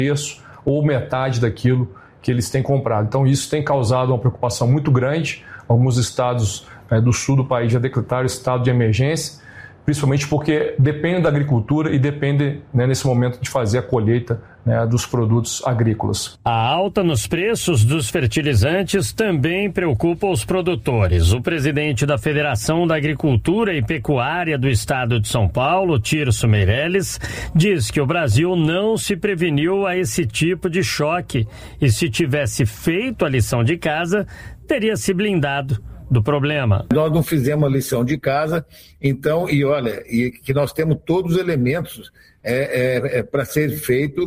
preço ou metade daquilo que eles têm comprado. Então isso tem causado uma preocupação muito grande. Alguns estados do sul do país já decretaram estado de emergência, principalmente porque depende da agricultura e depende, nesse momento, de fazer a colheita dos produtos agrícolas. A alta nos preços dos fertilizantes também preocupa os produtores. O presidente da Federação da Agricultura e Pecuária do Estado de São Paulo, Tirso Meirelles, diz que o Brasil não se preveniu a esse tipo de choque e, se tivesse feito a lição de casa, teria se blindado do problema. Nós não fizemos a lição de casa, então, e que nós temos todos os elementos para ser feito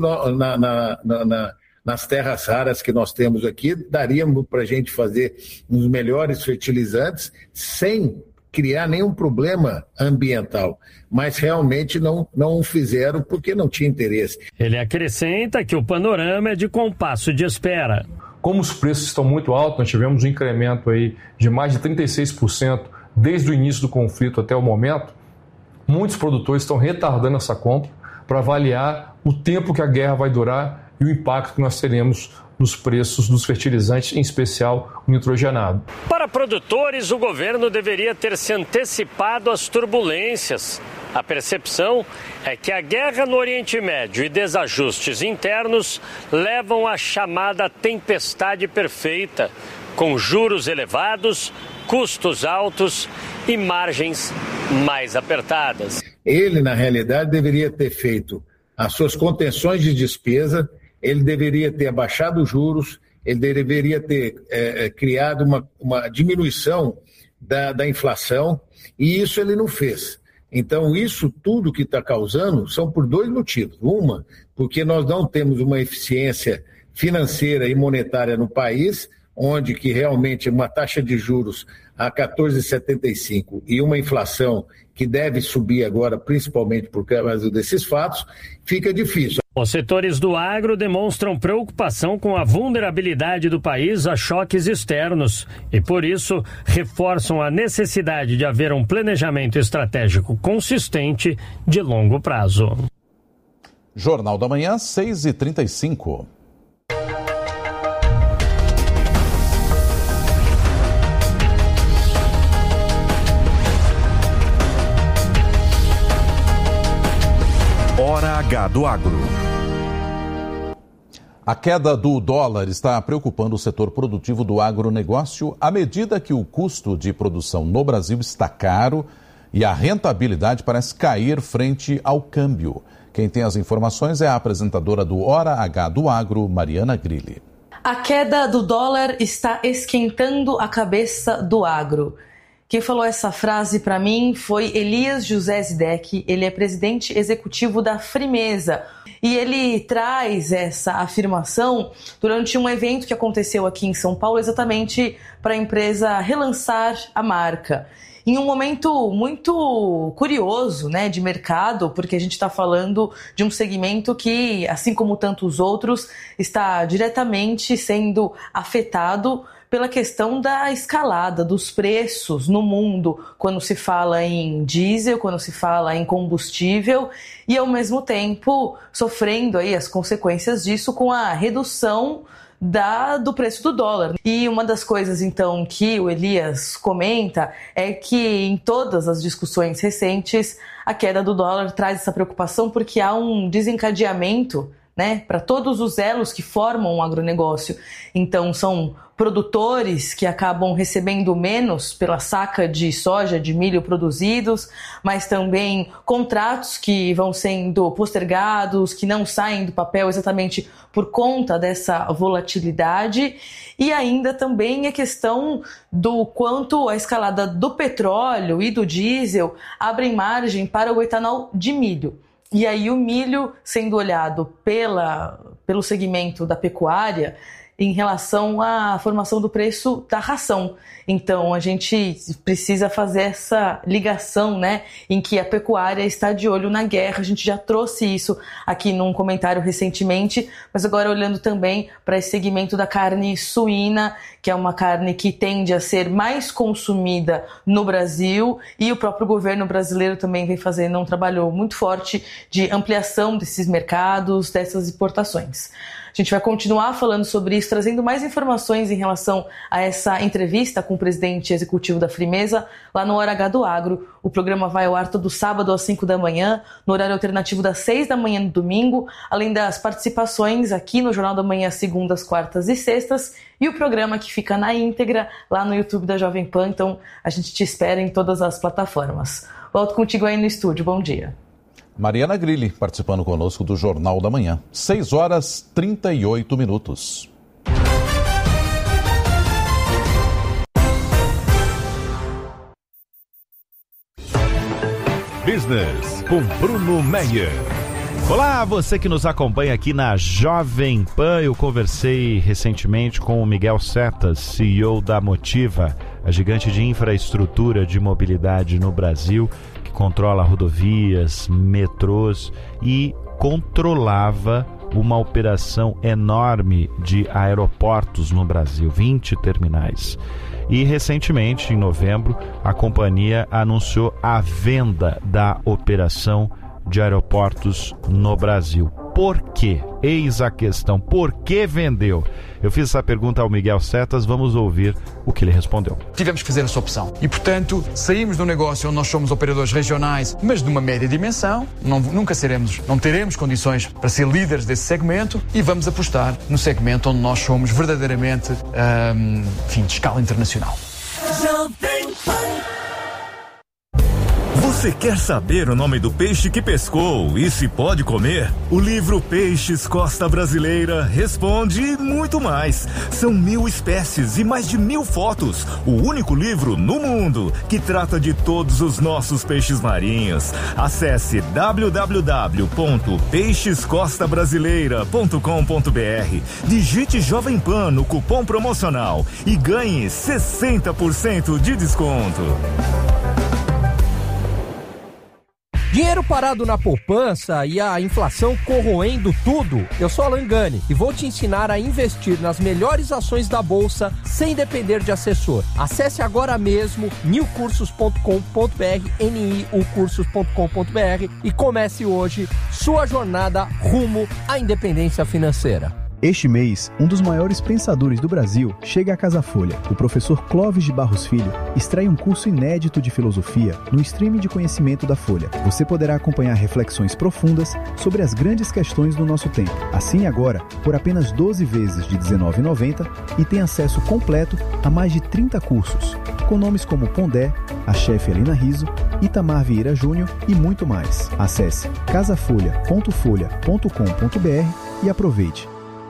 nas terras raras que nós temos aqui, daríamos para a gente fazer os melhores fertilizantes sem criar nenhum problema ambiental, mas realmente não fizeram porque não tinha interesse. Ele acrescenta que o panorama é de compasso de espera. Como os preços estão muito altos, nós tivemos um incremento aí de mais de 36% desde o início do conflito até o momento, muitos produtores estão retardando essa compra para avaliar o tempo que a guerra vai durar e o impacto que nós teremos nos preços dos fertilizantes, em especial o nitrogenado. Para produtores, o governo deveria ter se antecipado às turbulências. A percepção é que a guerra no Oriente Médio e desajustes internos levam à chamada tempestade perfeita, com juros elevados, custos altos e margens mais apertadas. Ele, na realidade, deveria ter feito as suas contenções de despesa, ele deveria ter abaixado os juros, ele deveria ter criado uma diminuição da inflação, e isso ele não fez. Então, isso tudo que está causando são por dois motivos. Uma, porque nós não temos uma eficiência financeira e monetária no país, onde que realmente uma taxa de juros a 14,75 e uma inflação que deve subir agora, principalmente por causa desses fatos, fica difícil. Os setores do agro demonstram preocupação com a vulnerabilidade do país a choques externos e, por isso, reforçam a necessidade de haver um planejamento estratégico consistente de longo prazo. Jornal da Manhã, 6h35. Hora H do Agro. A queda do dólar está preocupando o setor produtivo do agronegócio à medida que o custo de produção no Brasil está caro e a rentabilidade parece cair frente ao câmbio. Quem tem as informações é a apresentadora do Hora H do Agro, Mariana Grilli. A queda do dólar está esquentando a cabeça do agro. Quem falou essa frase para mim foi Elias José Zidek, ele é presidente executivo da Frimeza. E ele traz essa afirmação durante um evento que aconteceu aqui em São Paulo, exatamente para a empresa relançar a marca. Em um momento muito curioso, de mercado, porque a gente está falando de um segmento que, assim como tantos outros, está diretamente sendo afetado pela questão da escalada dos preços no mundo, quando se fala em diesel, quando se fala em combustível, e ao mesmo tempo sofrendo aí as consequências disso com a redução do preço do dólar. E uma das coisas, então, que o Elias comenta é que em todas as discussões recentes, a queda do dólar traz essa preocupação porque há um desencadeamento, para todos os elos que formam o agronegócio. Então, são produtores que acabam recebendo menos pela saca de soja, de milho produzidos, mas também contratos que vão sendo postergados, que não saem do papel exatamente por conta dessa volatilidade. E ainda também a questão do quanto a escalada do petróleo e do diesel abrem margem para o etanol de milho. E aí o milho, sendo olhado pelo segmento da pecuária, em relação à formação do preço da ração. Então, a gente precisa fazer essa ligação, né, em que a pecuária está de olho na guerra. A gente já trouxe isso aqui num comentário recentemente, mas agora olhando também para esse segmento da carne suína, que é uma carne que tende a ser mais consumida no Brasil, e o próprio governo brasileiro também vem fazendo um trabalho muito forte de ampliação desses mercados, dessas exportações. A gente vai continuar falando sobre isso, trazendo mais informações em relação a essa entrevista com o presidente executivo da Frimeza, lá no Hora H do Agro. O programa vai ao ar todo sábado às 5 da manhã, no horário alternativo das 6 da manhã no domingo, além das participações aqui no Jornal da Manhã, segundas, quartas e sextas, e o programa que fica na íntegra lá no YouTube da Jovem Pan. Então, a gente te espera em todas as plataformas. Volto contigo aí no estúdio. Bom dia. Mariana Grilli participando conosco do Jornal da Manhã. 6h38. Business com Bruno Meyer. Olá, você que nos acompanha aqui na Jovem Pan. Eu conversei recentemente com o Miguel Setas, CEO da Motiva, a gigante de infraestrutura de mobilidade no Brasil, que controla rodovias, metrôs e controlava uma operação enorme de aeroportos no Brasil, 20 terminais. E recentemente, em novembro, a companhia anunciou a venda da operação de aeroportos no Brasil. Por quê? Eis a questão. Por que vendeu? Eu fiz essa pergunta ao Miguel Setas, vamos ouvir o que ele respondeu. Tivemos que fazer essa opção e, portanto, saímos de um negócio onde nós somos operadores regionais, mas de uma média dimensão, não teremos condições para ser líderes desse segmento e vamos apostar no segmento onde nós somos verdadeiramente, de escala internacional. Você quer saber o nome do peixe que pescou e se pode comer? O livro Peixes Costa Brasileira responde e muito mais. São 1000 espécies e mais de 1000 fotos. O único livro no mundo que trata de todos os nossos peixes marinhos. Acesse www.peixescostabrasileira.com.br. Digite Jovem Pan no cupom promocional e ganhe 60% de desconto. Dinheiro parado na poupança e a inflação corroendo tudo? Eu sou Alan Gani e vou te ensinar a investir nas melhores ações da Bolsa sem depender de assessor. Acesse agora mesmo niucursos.com.br, niucursos.com.br e comece hoje sua jornada rumo à independência financeira. Este mês, um dos maiores pensadores do Brasil chega à Casa Folha. O professor Clóvis de Barros Filho extrai um curso inédito de filosofia no streaming de conhecimento da Folha. Você poderá acompanhar reflexões profundas sobre as grandes questões do nosso tempo. Assine agora por apenas 12 vezes de R$19,90 e tem acesso completo a mais de 30 cursos, com nomes como Pondé, a chefe Helena Rizzo, Itamar Vieira Júnior e muito mais. Acesse casafolha.folha.com.br e aproveite.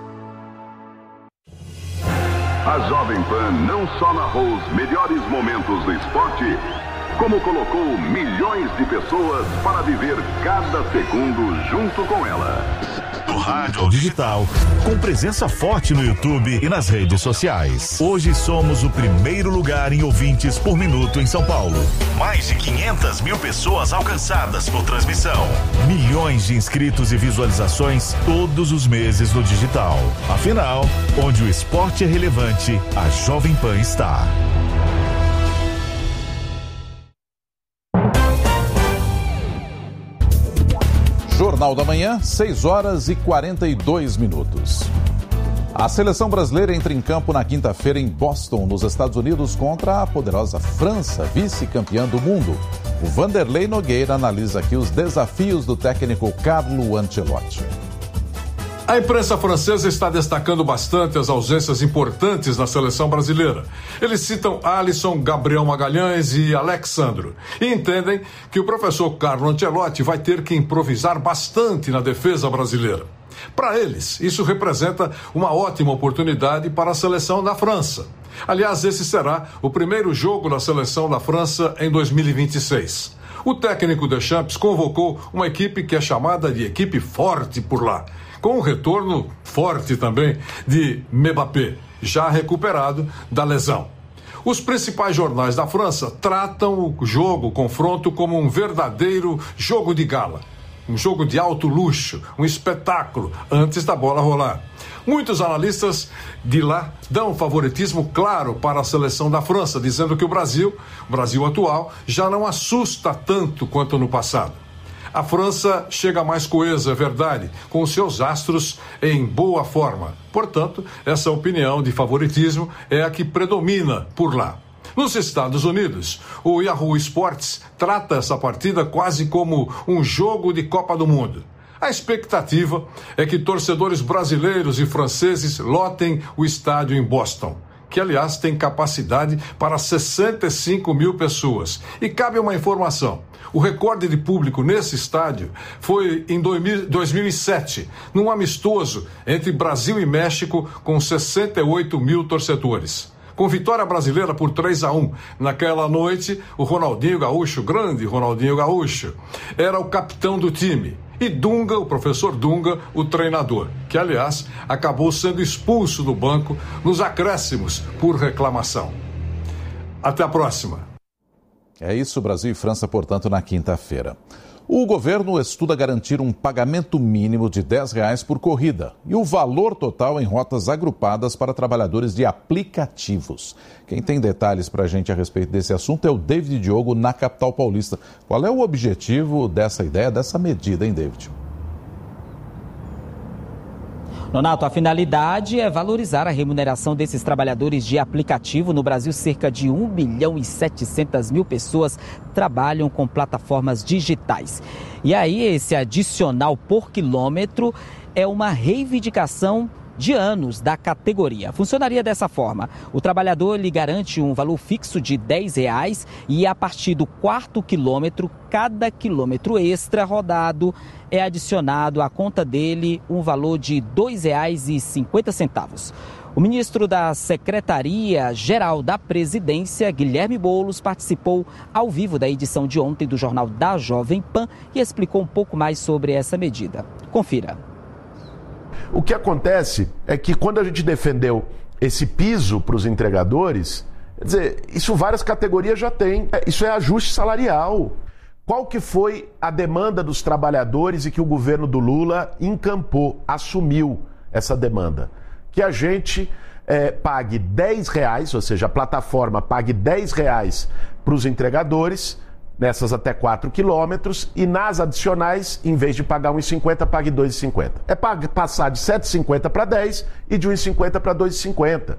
A Jovem Pan não só narrou os melhores momentos do esporte, como colocou milhões de pessoas para viver cada segundo junto com ela. Do rádio ao digital, com presença forte no YouTube e nas redes sociais. Hoje somos o primeiro lugar em ouvintes por minuto em São Paulo. Mais de 500 mil pessoas alcançadas por transmissão. Milhões de inscritos e visualizações todos os meses no digital. Afinal, onde o esporte é relevante, a Jovem Pan está. Jornal da Manhã, 6h42. A seleção brasileira entra em campo na quinta-feira em Boston, nos Estados Unidos, contra a poderosa França, vice-campeã do mundo. O Vanderlei Nogueira analisa aqui os desafios do técnico Carlo Ancelotti. A imprensa francesa está destacando bastante as ausências importantes na seleção brasileira. Eles citam Alisson, Gabriel Magalhães e Alexandro e entendem que o professor Carlo Ancelotti vai ter que improvisar bastante na defesa brasileira. Para eles, isso representa uma ótima oportunidade para a seleção da França. Aliás, esse será o primeiro jogo da seleção da França em 2026. O técnico Deschamps convocou uma equipe que é chamada de equipe forte por lá, com um retorno forte também de Mbappé, já recuperado da lesão. Os principais jornais da França tratam o confronto, como um verdadeiro jogo de gala. Um jogo de alto luxo, um espetáculo, antes da bola rolar. Muitos analistas de lá dão favoritismo claro para a seleção da França, dizendo que o Brasil atual, já não assusta tanto quanto no passado. A França chega mais coesa, é verdade, com seus astros em boa forma. Portanto, essa opinião de favoritismo é a que predomina por lá. Nos Estados Unidos, o Yahoo Sports trata essa partida quase como um jogo de Copa do Mundo. A expectativa é que torcedores brasileiros e franceses lotem o estádio em Boston, que, aliás, tem capacidade para 65 mil pessoas. E cabe uma informação: o recorde de público nesse estádio foi em 2007, num amistoso entre Brasil e México, com 68 mil torcedores. Com vitória brasileira por 3-1. Naquela noite, o Ronaldinho Gaúcho, grande Ronaldinho Gaúcho, era o capitão do time. E Dunga, o professor Dunga, o treinador, que, aliás, acabou sendo expulso do banco nos acréscimos por reclamação. Até a próxima. É isso, Brasil e França, portanto, na quinta-feira. O governo estuda garantir um pagamento mínimo de R$10 por corrida e o valor total em rotas agrupadas para trabalhadores de aplicativos. Quem tem detalhes para a gente a respeito desse assunto é o David Diogo, na capital paulista. Qual é o objetivo dessa ideia, dessa medida, hein, David? Nonato, a finalidade é valorizar a remuneração desses trabalhadores de aplicativo. No Brasil, cerca de 1.700.000 pessoas trabalham com plataformas digitais. E aí, esse adicional por quilômetro é uma reivindicação de anos da categoria. Funcionaria dessa forma: o trabalhador lhe garante um valor fixo de R$10 e, a partir do 4º quilômetro, cada quilômetro extra rodado é adicionado à conta dele um valor de R$ 2,50. O ministro da Secretaria-Geral da Presidência, Guilherme Boulos, participou ao vivo da edição de ontem do Jornal da Jovem Pan e explicou um pouco mais sobre essa medida. Confira. O que acontece é que quando a gente defendeu esse piso para os entregadores, quer dizer, isso várias categorias já têm. Isso é ajuste salarial. Qual que foi a demanda dos trabalhadores e que o governo do Lula encampou, assumiu essa demanda? Que a gente pague R$10, ou seja, a plataforma pague R$10 para os entregadores, nessas até 4 quilômetros, e nas adicionais, em vez de pagar R$1,50, pague R$2,50. É passar de R$7,50 para 10 e de R$1,50 para R$2,50.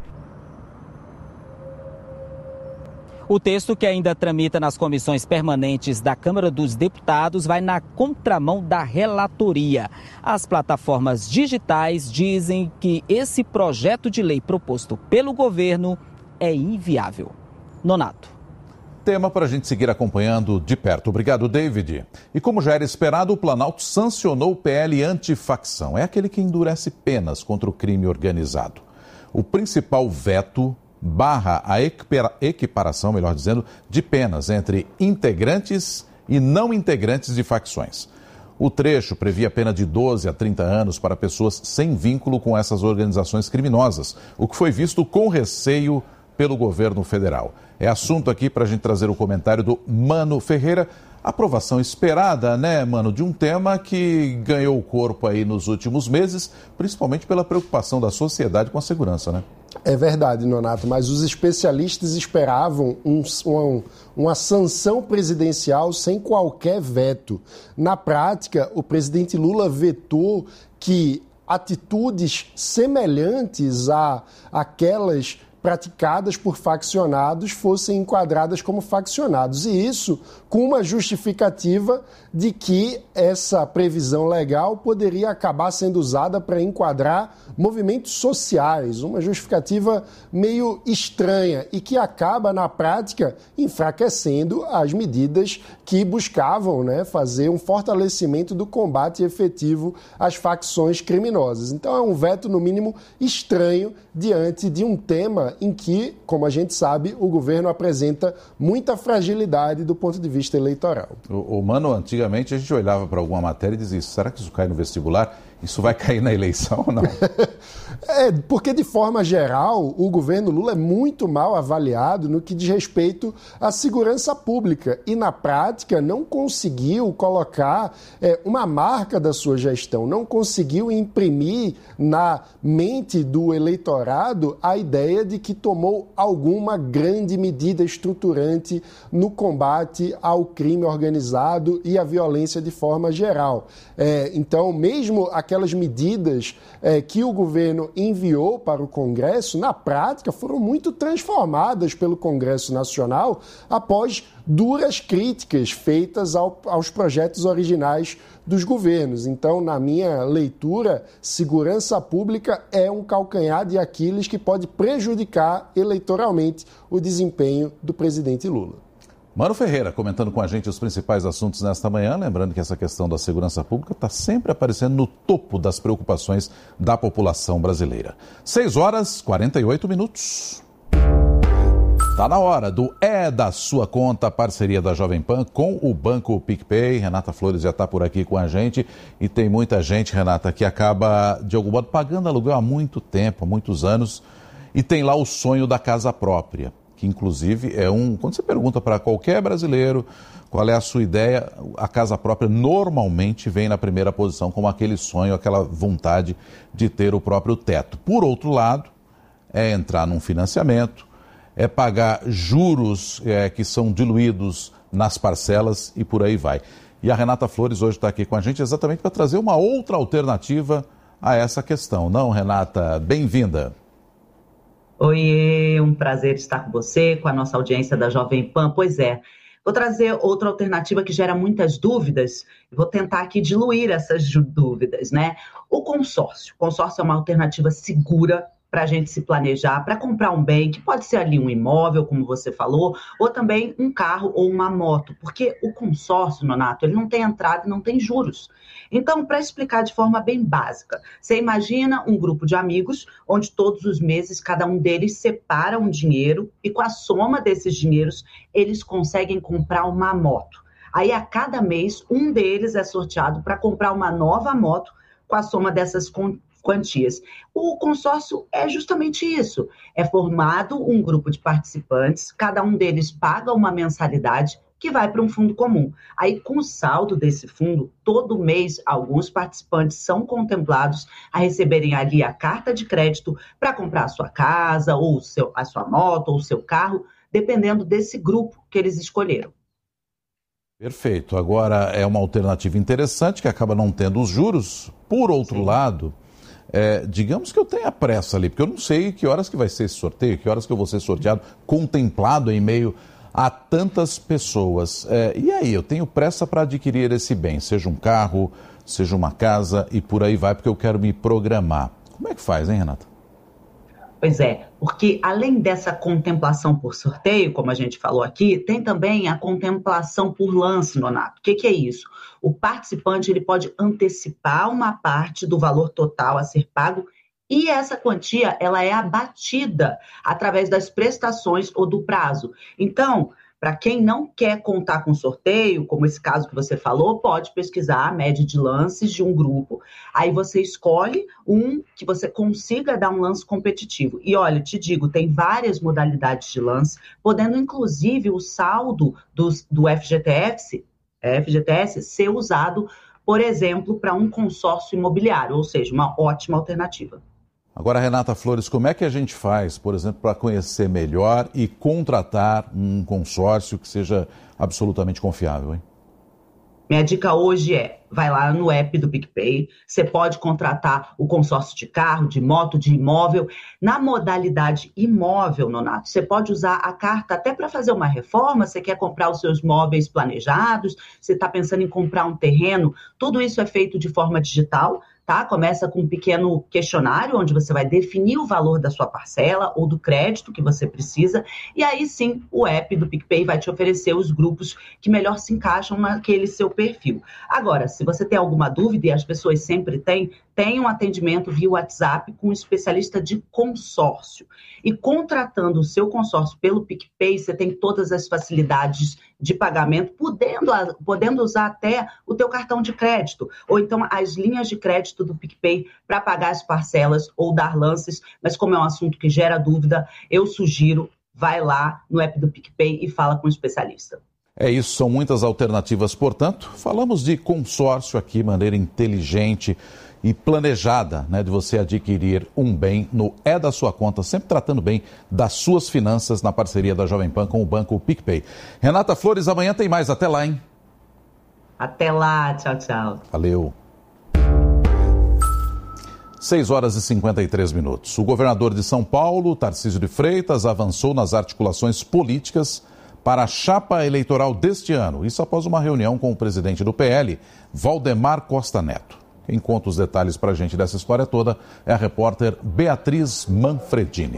O texto, que ainda tramita nas comissões permanentes da Câmara dos Deputados, vai na contramão da relatoria. As plataformas digitais dizem que esse projeto de lei proposto pelo governo é inviável. Nonato. Tema para a gente seguir acompanhando de perto. Obrigado, David. E como já era esperado, o Planalto sancionou o PL antifacção. É aquele que endurece penas contra o crime organizado. O principal veto barra a equiparação, melhor dizendo, de penas entre integrantes e não integrantes de facções. O trecho previa pena de 12 a 30 anos para pessoas sem vínculo com essas organizações criminosas, o que foi visto com receio pelo governo federal. É assunto aqui para a gente trazer o comentário do Mano Ferreira. Aprovação esperada, né, Mano, de um tema que ganhou corpo aí nos últimos meses, principalmente pela preocupação da sociedade com a segurança, né? É verdade, Nonato, mas os especialistas esperavam uma sanção presidencial sem qualquer veto. Na prática, o presidente Lula vetou que atitudes semelhantes àquelas praticadas por faccionados fossem enquadradas como faccionados. E isso com uma justificativa de que essa previsão legal poderia acabar sendo usada para enquadrar movimentos sociais, uma justificativa meio estranha e que acaba, na prática, enfraquecendo as medidas que buscavam, né, fazer um fortalecimento do combate efetivo às facções criminosas. Então é um veto, no mínimo, estranho diante de um tema em que, como a gente sabe, o governo apresenta muita fragilidade do ponto de vista eleitoral. Mano, antigamente a gente olhava para alguma matéria e dizia, será que isso cai no vestibular? Isso vai cair na eleição ou não? Porque de forma geral, o governo Lula é muito mal avaliado no que diz respeito à segurança pública e, na prática, não conseguiu colocar uma marca da sua gestão, não conseguiu imprimir na mente do eleitorado a ideia de que tomou alguma grande medida estruturante no combate ao crime organizado e à violência de forma geral. Então, mesmo aquelas medidas que o governo enviou para o Congresso, na prática, foram muito transformadas pelo Congresso Nacional após duras críticas feitas aos projetos originais dos governos. Então, na minha leitura, segurança pública é um calcanhar de Aquiles que pode prejudicar eleitoralmente o desempenho do presidente Lula. Mano Ferreira comentando com a gente os principais assuntos nesta manhã, lembrando que essa questão da segurança pública está sempre aparecendo no topo das preocupações da população brasileira. 6h48. Está na hora do É da Sua Conta, parceria da Jovem Pan com o Banco PicPay. Renata Flores já está por aqui com a gente e tem muita gente, Renata, que acaba, de algum modo, pagando aluguel há muito tempo, há muitos anos, e tem lá o sonho da casa própria, que inclusive quando você pergunta para qualquer brasileiro qual é a sua ideia, a casa própria normalmente vem na primeira posição como aquele sonho, aquela vontade de ter o próprio teto. Por outro lado, é entrar num financiamento, é pagar juros que são diluídos nas parcelas e por aí vai. E a Renata Flores hoje está aqui com a gente exatamente para trazer uma outra alternativa a essa questão. Não, Renata? Bem-vinda. Oi, um prazer estar com você, com a nossa audiência da Jovem Pan. Pois é, vou trazer outra alternativa que gera muitas dúvidas e vou tentar aqui diluir essas dúvidas, né? O consórcio. O consórcio é uma alternativa segura para a gente se planejar, para comprar um bem, que pode ser ali um imóvel, como você falou, ou também um carro ou uma moto, porque o consórcio, Nonato, ele não tem entrada e não tem juros. Então, para explicar de forma bem básica, você imagina um grupo de amigos, onde todos os meses cada um deles separa um dinheiro e com a soma desses dinheiros, eles conseguem comprar uma moto. Aí, a cada mês, um deles é sorteado para comprar uma nova moto com a soma dessas quantias. O consórcio é justamente isso. É formado um grupo de participantes, cada um deles paga uma mensalidade que vai para um fundo comum. Aí, com o saldo desse fundo, todo mês, alguns participantes são contemplados a receberem ali a carta de crédito para comprar a sua casa, ou a sua moto, ou o seu carro, dependendo desse grupo que eles escolheram. Perfeito. Agora, é uma alternativa interessante que acaba não tendo os juros. Por outro lado, digamos que eu tenha pressa ali, porque eu não sei que horas que vai ser esse sorteio, que horas que eu vou ser sorteado, contemplado em meio a tantas pessoas. E aí, eu tenho pressa para adquirir esse bem, seja um carro, seja uma casa e por aí vai, porque eu quero me programar. Como é que faz, hein, Renata? Pois é, porque além dessa contemplação por sorteio, como a gente falou aqui, tem também a contemplação por lance, Nonato. O que é isso? O participante ele pode antecipar uma parte do valor total a ser pago e essa quantia ela é abatida através das prestações ou do prazo. Então, para quem não quer contar com sorteio, como esse caso que você falou, pode pesquisar a média de lances de um grupo. Aí você escolhe um que você consiga dar um lance competitivo. E olha, te digo, tem várias modalidades de lance, podendo inclusive o saldo do FGTS ser usado, por exemplo, para um consórcio imobiliário, ou seja, uma ótima alternativa. Agora, Renata Flores, como é que a gente faz, por exemplo, para conhecer melhor e contratar um consórcio que seja absolutamente confiável, hein? Minha dica hoje vai lá no app do PicPay, você pode contratar o consórcio de carro, de moto, de imóvel. Na modalidade imóvel, Nonato, você pode usar a carta até para fazer uma reforma, você quer comprar os seus móveis planejados, você está pensando em comprar um terreno, tudo isso é feito de forma digital, tá? Começa com um pequeno questionário, onde você vai definir o valor da sua parcela ou do crédito que você precisa, e aí sim o app do PicPay vai te oferecer os grupos que melhor se encaixam naquele seu perfil. Agora, se você tem alguma dúvida, e as pessoas sempre têm, tem um atendimento via WhatsApp com um especialista de consórcio. E contratando o seu consórcio pelo PicPay, você tem todas as facilidades de pagamento, podendo usar até o teu cartão de crédito, ou então as linhas de crédito do PicPay para pagar as parcelas ou dar lances. Mas como é um assunto que gera dúvida, eu sugiro, vai lá no app do PicPay e fala com o especialista. É isso, são muitas alternativas, portanto, falamos de consórcio aqui, maneira inteligente e planejada, né, de você adquirir um bem no É da Sua Conta, sempre tratando bem das suas finanças na parceria da Jovem Pan com o Banco PicPay. Renata Flores, amanhã tem mais, até lá, hein? Até lá, tchau, tchau. Valeu. 6h53. O governador de São Paulo, Tarcísio de Freitas, avançou nas articulações políticas para a chapa eleitoral deste ano. Isso após uma reunião com o presidente do PL, Valdemar Costa Neto. Quem conta os detalhes para a gente dessa história toda é a repórter Beatriz Manfredini.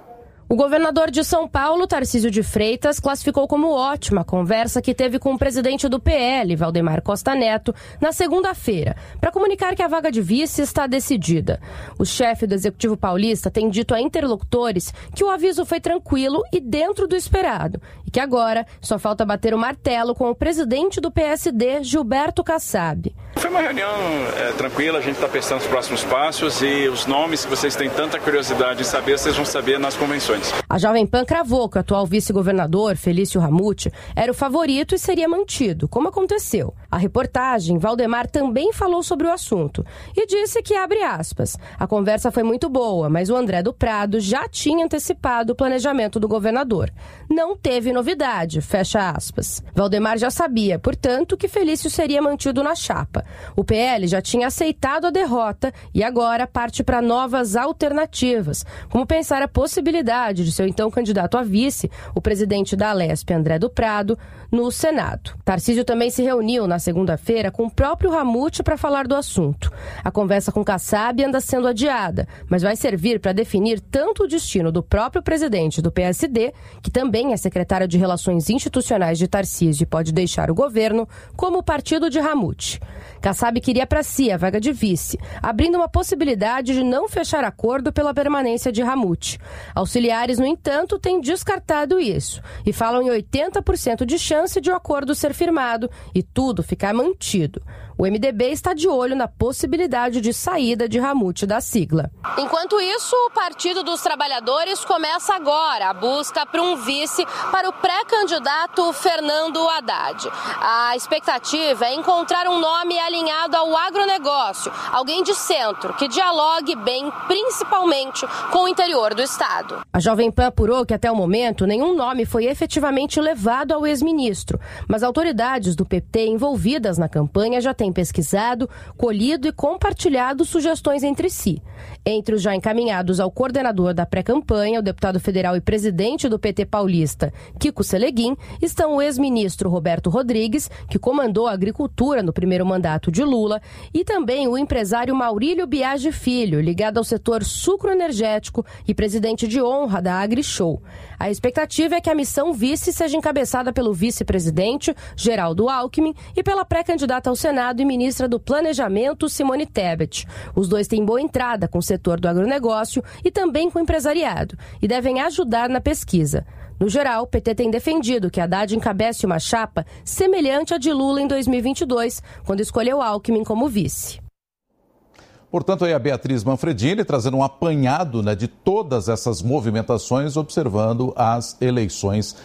O governador de São Paulo, Tarcísio de Freitas, classificou como ótima a conversa que teve com o presidente do PL, Valdemar Costa Neto, na segunda-feira, para comunicar que a vaga de vice está decidida. O chefe do Executivo Paulista tem dito a interlocutores que o aviso foi tranquilo e dentro do esperado, e que agora só falta bater o martelo com o presidente do PSD, Gilberto Kassab. Foi uma reunião tranquila, a gente está pensando nos próximos passos e os nomes que vocês têm tanta curiosidade de saber, vocês vão saber nas convenções. A Jovem Pan cravou que o atual vice-governador, Felício Ramute, era o favorito e seria mantido, como aconteceu. A reportagem, Valdemar também falou sobre o assunto e disse que, abre aspas, a conversa foi muito boa, mas o André do Prado já tinha antecipado o planejamento do governador. Não teve novidade, fecha aspas. Valdemar já sabia, portanto, que Felício seria mantido na chapa. O PL já tinha aceitado a derrota e agora parte para novas alternativas, como pensar a possibilidade de seu então candidato a vice, o presidente da Alesp, André do Prado, no Senado. Tarcísio também se reuniu na segunda-feira com o próprio Ramute para falar do assunto. A conversa com Kassab anda sendo adiada, mas vai servir para definir tanto o destino do próprio presidente do PSD, que também é secretário de Relações Institucionais de Tarcísio e pode deixar o governo, como o partido de Ramute. Kassab queria para si a vaga de vice, abrindo uma possibilidade de não fechar acordo pela permanência de Ramute. Auxiliares, no entanto, têm descartado isso e falam em 80% de chance de o acordo ser firmado e tudo ficar mantido. O MDB está de olho na possibilidade de saída de Ramute da sigla. Enquanto isso, o Partido dos Trabalhadores começa agora a busca por um vice para o pré-candidato Fernando Haddad. A expectativa é encontrar um nome alinhado ao agronegócio, alguém de centro, que dialogue bem, principalmente com o interior do estado. A Jovem Pan apurou que até o momento nenhum nome foi efetivamente levado ao ex-ministro, mas autoridades do PT envolvidas na campanha já têm pesquisado, colhido e compartilhado sugestões entre si. Entre os já encaminhados ao coordenador da pré-campanha, o deputado federal e presidente do PT paulista, Kiko Seleguin, estão o ex-ministro Roberto Rodrigues, que comandou a agricultura no primeiro mandato de Lula, e também o empresário Maurílio Biagi Filho, ligado ao setor sucroenergético e presidente de honra da AgriShow. A expectativa é que a missão vice seja encabeçada pelo vice-presidente, Geraldo Alckmin, e pela pré-candidata ao Senado e ministra do Planejamento, Simone Tebet. Os dois têm boa entrada com o setor do agronegócio e também com o empresariado, e devem ajudar na pesquisa. No geral, o PT tem defendido que Haddad encabece uma chapa semelhante à de Lula em 2022, quando escolheu Alckmin como vice. Portanto, aí a Beatriz Manfredini trazendo um apanhado, né, de todas essas movimentações, observando as eleições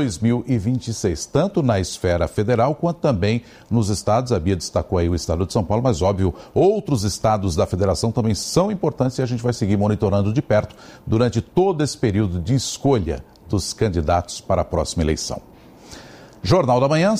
2026, tanto na esfera federal quanto também nos estados. A Bia destacou aí o estado de São Paulo, mas óbvio, outros estados da federação também são importantes e a gente vai seguir monitorando de perto durante todo esse período de escolha dos candidatos para a próxima eleição. Jornal da Manhã,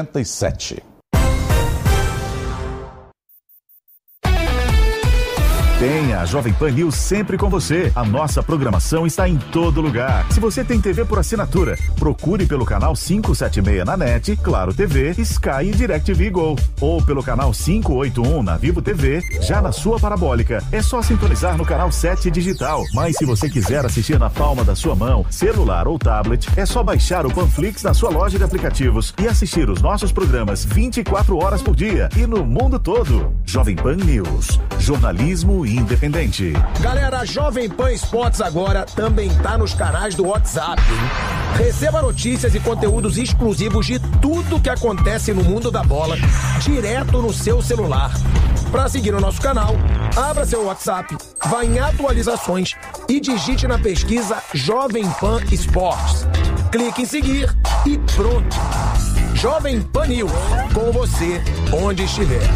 6h57. Tenha a Jovem Pan News sempre com você. A nossa programação está em todo lugar. Se você tem TV por assinatura, procure pelo canal 576 na NET, Claro TV, Sky e DirecTV Go. Ou pelo canal 581 na Vivo TV, já na sua parabólica. É só sintonizar no canal 7 digital. Mas se você quiser assistir na palma da sua mão, celular ou tablet, é só baixar o Panflix na sua loja de aplicativos e assistir os nossos programas 24 horas por dia e no mundo todo. Jovem Pan News. Jornalismo independente. Galera, a Jovem Pan Esportes agora também tá nos canais do WhatsApp. Receba notícias e conteúdos exclusivos de tudo que acontece no mundo da bola direto no seu celular. Para seguir o nosso canal, abra seu WhatsApp, vá em atualizações e digite na pesquisa Jovem Pan Esportes. Clique em seguir e pronto. Jovem Pan News, com você onde estiver.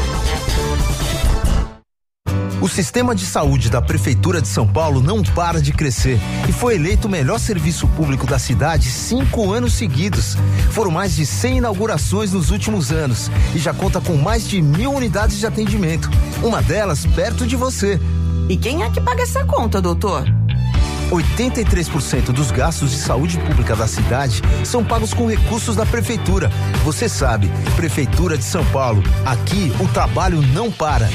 O sistema de saúde da Prefeitura de São Paulo não para de crescer e foi eleito o melhor serviço público da cidade 5 anos seguidos. Foram mais de 100 inaugurações nos últimos anos e já conta com mais de 1.000 unidades de atendimento. Uma delas perto de você. E quem é que paga essa conta, doutor? 83% dos gastos de saúde pública da cidade são pagos com recursos da Prefeitura. Você sabe, Prefeitura de São Paulo, aqui o trabalho não para.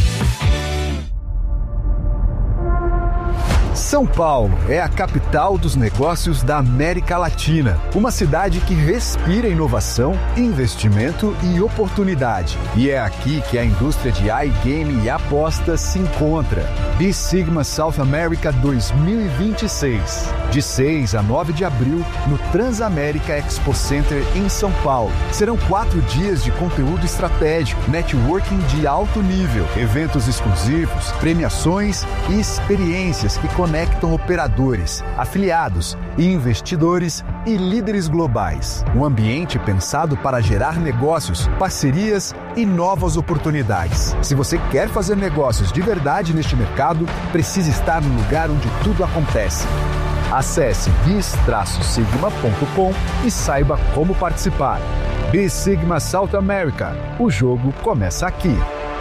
São Paulo é a capital dos negócios da América Latina. Uma cidade que respira inovação, investimento e oportunidade. E é aqui que a indústria de iGame e apostas se encontra. B-Sigma South America 2026. De 6 a 9 de abril, no Transamérica Expo Center em São Paulo. Serão 4 dias de conteúdo estratégico, networking de alto nível, eventos exclusivos, premiações e experiências que conectam operadores, afiliados, investidores e líderes globais. Um ambiente pensado para gerar negócios, parcerias e novas oportunidades. Se você quer fazer negócios de verdade neste mercado, precisa estar no lugar onde tudo acontece. Acesse bis-sigma.com e saiba como participar. B-Sigma South America. O jogo começa aqui.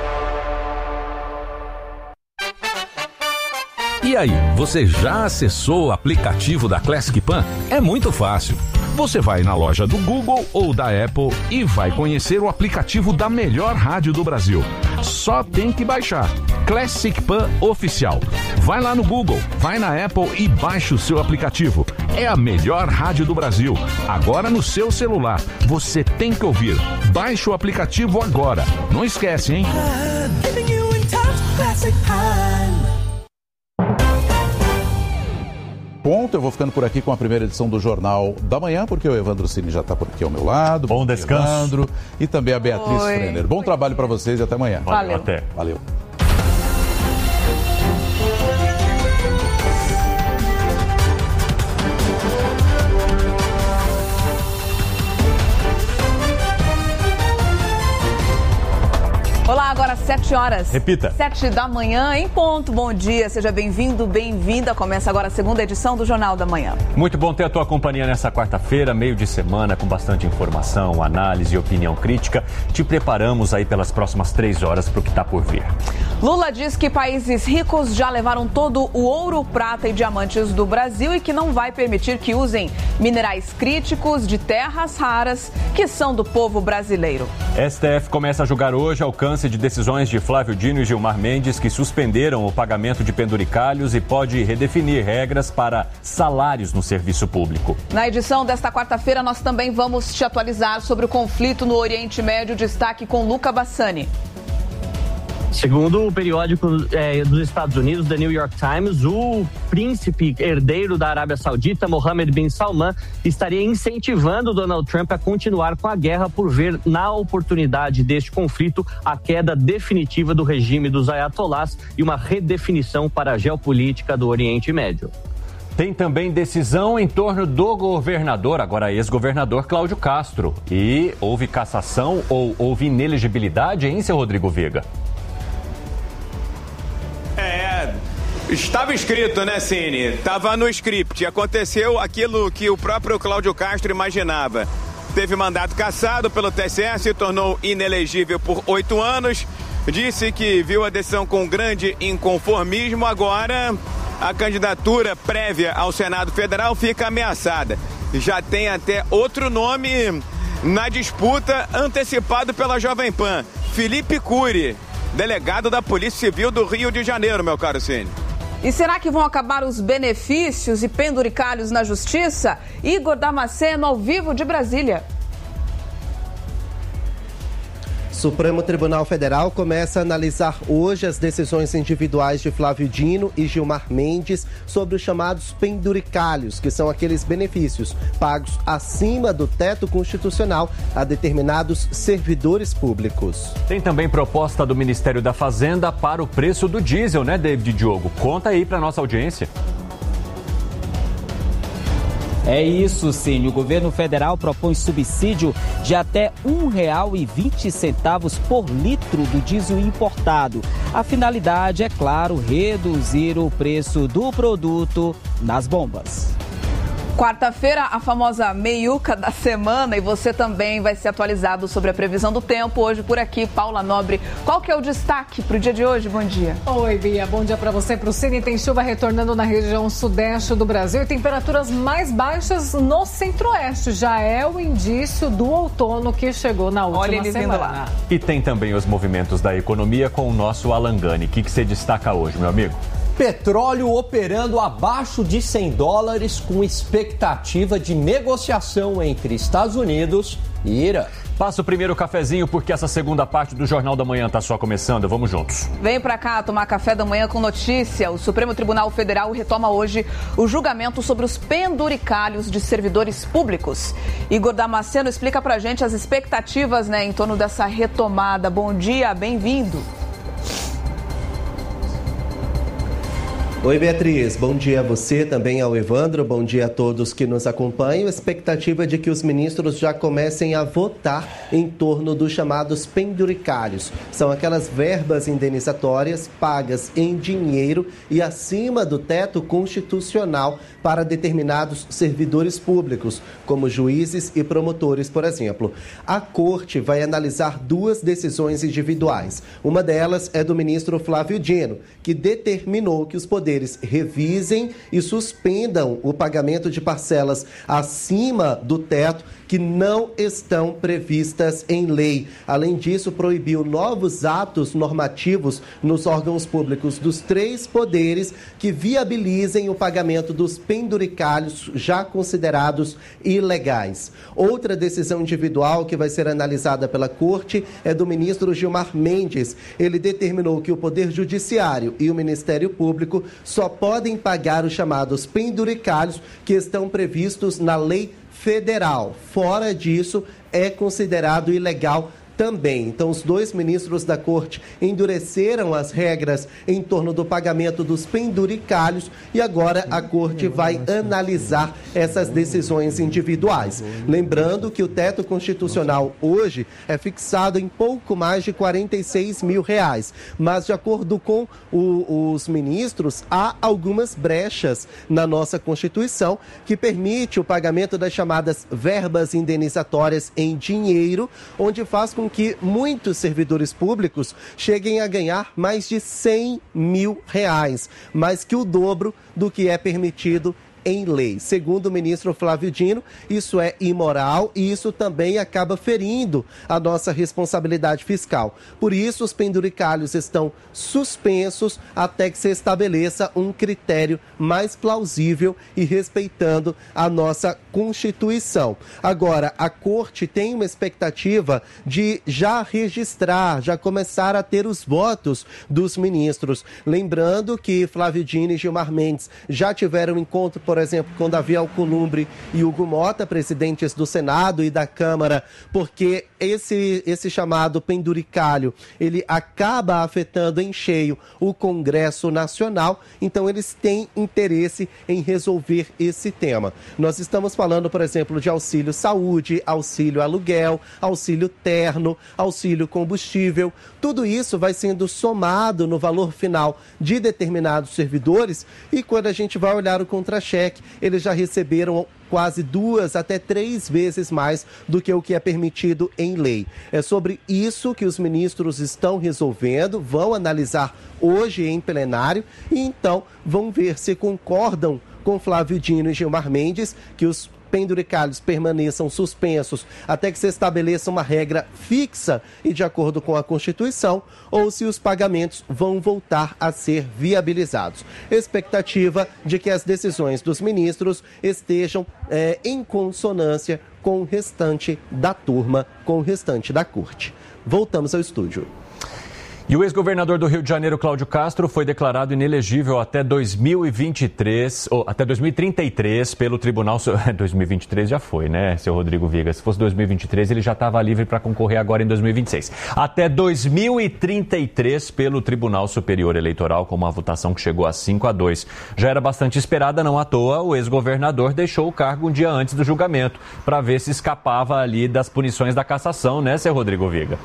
E aí, você já acessou o aplicativo da Classic Pan? É muito fácil. Você vai na loja do Google ou da Apple e vai conhecer o aplicativo da melhor rádio do Brasil. Só tem que baixar. Classic Pan Oficial. Vai lá no Google, vai na Apple e baixa o seu aplicativo. É a melhor rádio do Brasil. Agora no seu celular. Você tem que ouvir. Baixe o aplicativo agora. Não esquece, hein? Ponto, eu vou ficando por aqui com a primeira edição do Jornal da Manhã, porque o Evandro Cini já está por aqui ao meu lado. Bom descanso. Evandro, e também a Beatriz Frenner. Bom trabalho para vocês e até amanhã. Valeu. Até. Valeu. Olá, agora 7 horas. Repita. 7 da manhã, em ponto. Bom dia, seja bem-vindo, bem-vinda. Começa agora a segunda edição do Jornal da Manhã. Muito bom ter a tua companhia nessa quarta-feira, meio de semana, com bastante informação, análise e opinião crítica. Te preparamos aí pelas próximas 3 horas para o que está por vir. Lula diz que países ricos já levaram todo o ouro, prata e diamantes do Brasil e que não vai permitir que usem minerais críticos de terras raras que são do povo brasileiro. STF começa a julgar hoje alcance de decisões de Flávio Dino e Gilmar Mendes que suspenderam o pagamento de penduricalhos e pode redefinir regras para salários no serviço público. Na edição desta quarta-feira, nós também vamos te atualizar sobre o conflito no Oriente Médio. Destaque com Luca Bassani. Segundo o periódico dos Estados Unidos, The New York Times, o príncipe herdeiro da Arábia Saudita, Mohammed bin Salman, estaria incentivando Donald Trump a continuar com a guerra por ver na oportunidade deste conflito a queda definitiva do regime dos ayatollahs e uma redefinição para a geopolítica do Oriente Médio. Tem também decisão em torno do governador, agora ex-governador Cláudio Castro. E houve cassação ou houve inelegibilidade, hein, seu Rodrigo Viga? Estava escrito, né, Cine? Estava no script. Aconteceu aquilo que o próprio Cláudio Castro imaginava. Teve mandato cassado pelo TSE, se tornou inelegível por 8 anos. disse que viu a decisão com grande inconformismo. Agora, a candidatura prévia ao Senado Federal fica ameaçada. Já tem até outro nome na disputa, antecipado pela Jovem Pan: Felipe Cury, delegado da Polícia Civil do Rio de Janeiro, meu caro Cine. E será que vão acabar os benefícios e penduricalhos na justiça? Igor Damasceno, ao vivo de Brasília. Supremo Tribunal Federal começa a analisar hoje as decisões individuais de Flávio Dino e Gilmar Mendes sobre os chamados penduricalhos, que são aqueles benefícios pagos acima do teto constitucional a determinados servidores públicos. Tem também proposta do Ministério da Fazenda para o preço do diesel, né, David Diogo? Conta aí para nossa audiência. É isso, sim. O governo federal propõe subsídio de até R$ 1,20 por litro do diesel importado. A finalidade é, claro, reduzir o preço do produto nas bombas. Quarta-feira, a famosa meiuca da semana, e você também vai ser atualizado sobre a previsão do tempo. Hoje por aqui, Paula Nobre. Qual que é o destaque para o dia de hoje? Bom dia. Oi, Bia. Bom dia para você. Para o Cine, tem chuva retornando na região sudeste do Brasil e temperaturas mais baixas no centro-oeste. Já é o indício do outono que chegou na última semana. Lá. E tem também os movimentos da economia com o nosso Alan Gani. O que você destaca hoje, meu amigo? Petróleo operando abaixo de $100 com expectativa de negociação entre Estados Unidos e Irã. Passa o primeiro cafezinho porque essa segunda parte do Jornal da Manhã está só começando. Vamos juntos. Vem pra cá tomar café da manhã com notícia. O Supremo Tribunal Federal retoma hoje o julgamento sobre os penduricalhos de servidores públicos. Igor Damasceno explica pra gente as expectativas, em torno dessa retomada. Bom dia, bem-vindo. Oi, Beatriz. Bom dia a você, também ao Evandro. Bom dia a todos que nos acompanham. A expectativa é de que os ministros já comecem a votar em torno dos chamados penduricalhos. São aquelas verbas indenizatórias pagas em dinheiro e acima do teto constitucional para determinados servidores públicos, como juízes e promotores, por exemplo. A Corte vai analisar duas decisões individuais. Uma delas é do ministro Flávio Dino, que determinou que os poderes revisem e suspendam o pagamento de parcelas acima do teto que não estão previstas em lei. Além disso, proibiu novos atos normativos nos órgãos públicos dos três poderes que viabilizem o pagamento dos penduricalhos já considerados ilegais. Outra decisão individual que vai ser analisada pela Corte é do ministro Gilmar Mendes. Ele determinou que o Poder Judiciário e o Ministério Público só podem pagar os chamados penduricalhos que estão previstos na lei federal. Fora disso, é considerado ilegal também. Então, os dois ministros da Corte endureceram as regras em torno do pagamento dos penduricalhos e agora a Corte vai analisar essas decisões individuais. Lembrando que o teto constitucional hoje é fixado em pouco mais de R$46 mil, mas de acordo com os ministros, há algumas brechas na nossa Constituição que permite o pagamento das chamadas verbas indenizatórias em dinheiro, onde faz com que muitos servidores públicos cheguem a ganhar mais de R$100 mil, mais que o dobro do que é permitido em lei. Segundo o ministro Flávio Dino, isso é imoral e isso também acaba ferindo a nossa responsabilidade fiscal. Por isso, os penduricalhos estão suspensos até que se estabeleça um critério mais plausível e respeitando a nossa Constituição. Agora, a Corte tem uma expectativa de já registrar, já começar a ter os votos dos ministros. Lembrando que Flávio Dino e Gilmar Mendes já tiveram encontro, por exemplo, com Davi Alcolumbre e Hugo Mota, presidentes do Senado e da Câmara, porque esse chamado penduricalho, ele acaba afetando em cheio o Congresso Nacional, então eles têm interesse em resolver esse tema. Nós estamos falando, por exemplo, de auxílio saúde, auxílio aluguel, auxílio terno, auxílio combustível. Tudo isso vai sendo somado no valor final de determinados servidores e quando a gente vai olhar o contra-cheque, PEC, eles já receberam quase 2 até 3 vezes mais do que o que é permitido em lei. É sobre isso que os ministros estão resolvendo, vão analisar hoje em plenário e então vão ver se concordam com Flávio Dino e Gilmar Mendes que os penduricalhos permaneçam suspensos até que se estabeleça uma regra fixa e de acordo com a Constituição, ou se os pagamentos vão voltar a ser viabilizados. Expectativa de que as decisões dos ministros estejam em consonância com o restante da turma, com o restante da corte. Voltamos ao estúdio. E o ex-governador do Rio de Janeiro, Cláudio Castro, foi declarado inelegível até 2023, ou até 2033 pelo Tribunal... 2023 já foi, né, seu Rodrigo Viga? Se fosse 2023, ele já estava livre para concorrer agora em 2026. Até 2033 pelo Tribunal Superior Eleitoral, com uma votação que chegou a 5-2. Já era bastante esperada, não à toa, o ex-governador deixou o cargo um dia antes do julgamento, para ver se escapava ali das punições da cassação, né, seu Rodrigo Viga?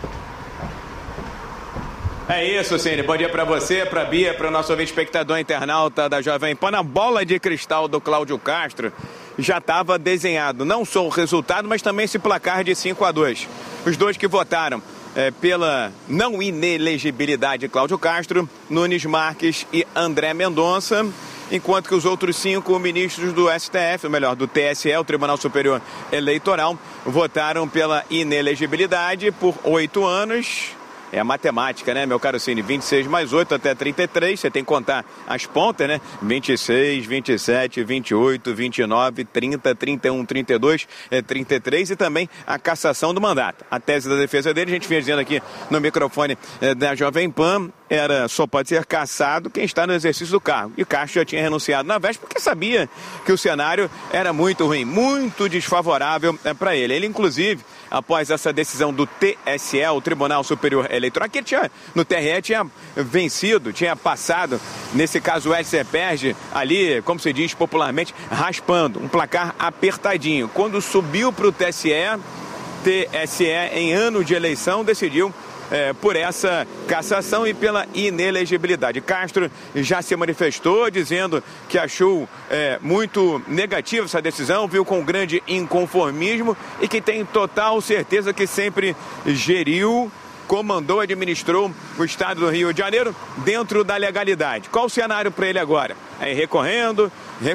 É isso, Cine. Bom dia para você, para a Bia, para o nosso ouvinte espectador internauta da Jovem Pan. Na bola de cristal do Cláudio Castro já estava desenhado não só o resultado, mas também esse placar de 5-2. Os dois que votaram pela não inelegibilidade de Cláudio Castro, Nunes Marques e André Mendonça, enquanto que os outros 5 ministros do STF, ou melhor, do TSE, o Tribunal Superior Eleitoral, votaram pela inelegibilidade por 8 anos. É a matemática, né, meu caro Cine? 26 mais 8 até 33, você tem que contar as pontas, né? 26, 27, 28, 29, 30, 31, 32, 33 e também a cassação do mandato. A tese da defesa dele, a gente vinha dizendo aqui no microfone da Jovem Pan, só pode ser cassado quem está no exercício do cargo. E Castro já tinha renunciado na véspera porque sabia que o cenário era muito ruim, muito desfavorável para ele. Ele, inclusive, após essa decisão do TSE, o Tribunal Superior Eleitoral, que no TRE tinha vencido, tinha passado, nesse caso o Edson Perge, ali, como se diz popularmente, raspando, um placar apertadinho. Quando subiu para o TSE, em ano de eleição, decidiu por essa cassação e pela inelegibilidade. Castro já se manifestou dizendo que achou muito negativa essa decisão, viu com grande inconformismo e que tem total certeza que sempre geriu, comandou, administrou o estado do Rio de Janeiro dentro da legalidade. Qual o cenário para ele agora? Recorrendo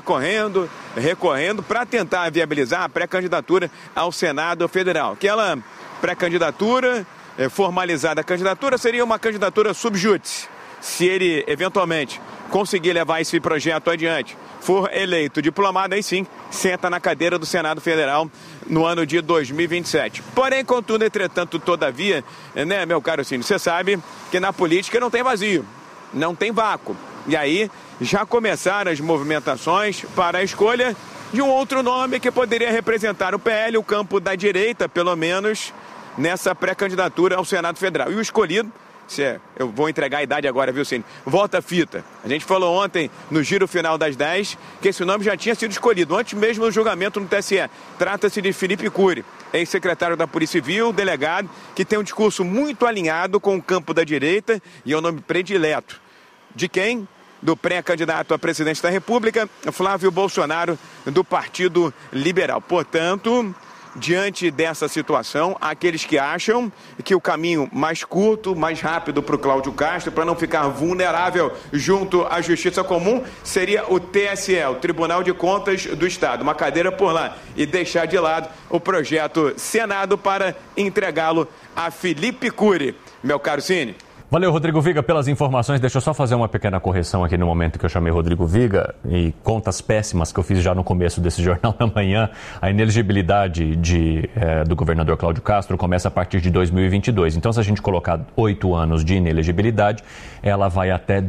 para tentar viabilizar a pré-candidatura ao Senado Federal. Aquela pré-candidatura formalizada, a candidatura seria uma candidatura sub judice. Se ele eventualmente conseguir levar esse projeto adiante, for eleito diplomado, aí sim senta na cadeira do Senado Federal no ano de 2027. Porém, contudo, entretanto, todavia, né, meu caro Cine, você sabe que na política não tem vazio, não tem vácuo. E aí já começaram as movimentações para a escolha de um outro nome que poderia representar o PL, o campo da direita, pelo menos, nessa pré-candidatura ao Senado Federal. E o escolhido, eu vou entregar a idade agora, viu, Cine? Volta a fita. A gente falou ontem, no giro final das 10, que esse nome já tinha sido escolhido, antes mesmo do julgamento no TSE. Trata-se de Felipe Cury, ex-secretário da Polícia Civil, delegado, que tem um discurso muito alinhado com o campo da direita e é o nome predileto. De quem? Do pré-candidato a presidente da República, Flávio Bolsonaro, do Partido Liberal. Portanto, diante dessa situação, aqueles que acham que o caminho mais curto, mais rápido para o Cláudio Castro, para não ficar vulnerável junto à Justiça Comum, seria o TSE, o Tribunal de Contas do Estado, uma cadeira por lá, e deixar de lado o projeto Senado para entregá-lo a Felipe Cury. Meu caro Cine. Valeu, Rodrigo Viga, pelas informações. Deixa eu só fazer uma pequena correção aqui no momento que eu chamei Rodrigo Viga e contas péssimas que eu fiz já no começo desse Jornal da Manhã. A inelegibilidade do governador Cláudio Castro começa a partir de 2022. Então, se a gente colocar 8 anos de inelegibilidade, ela vai até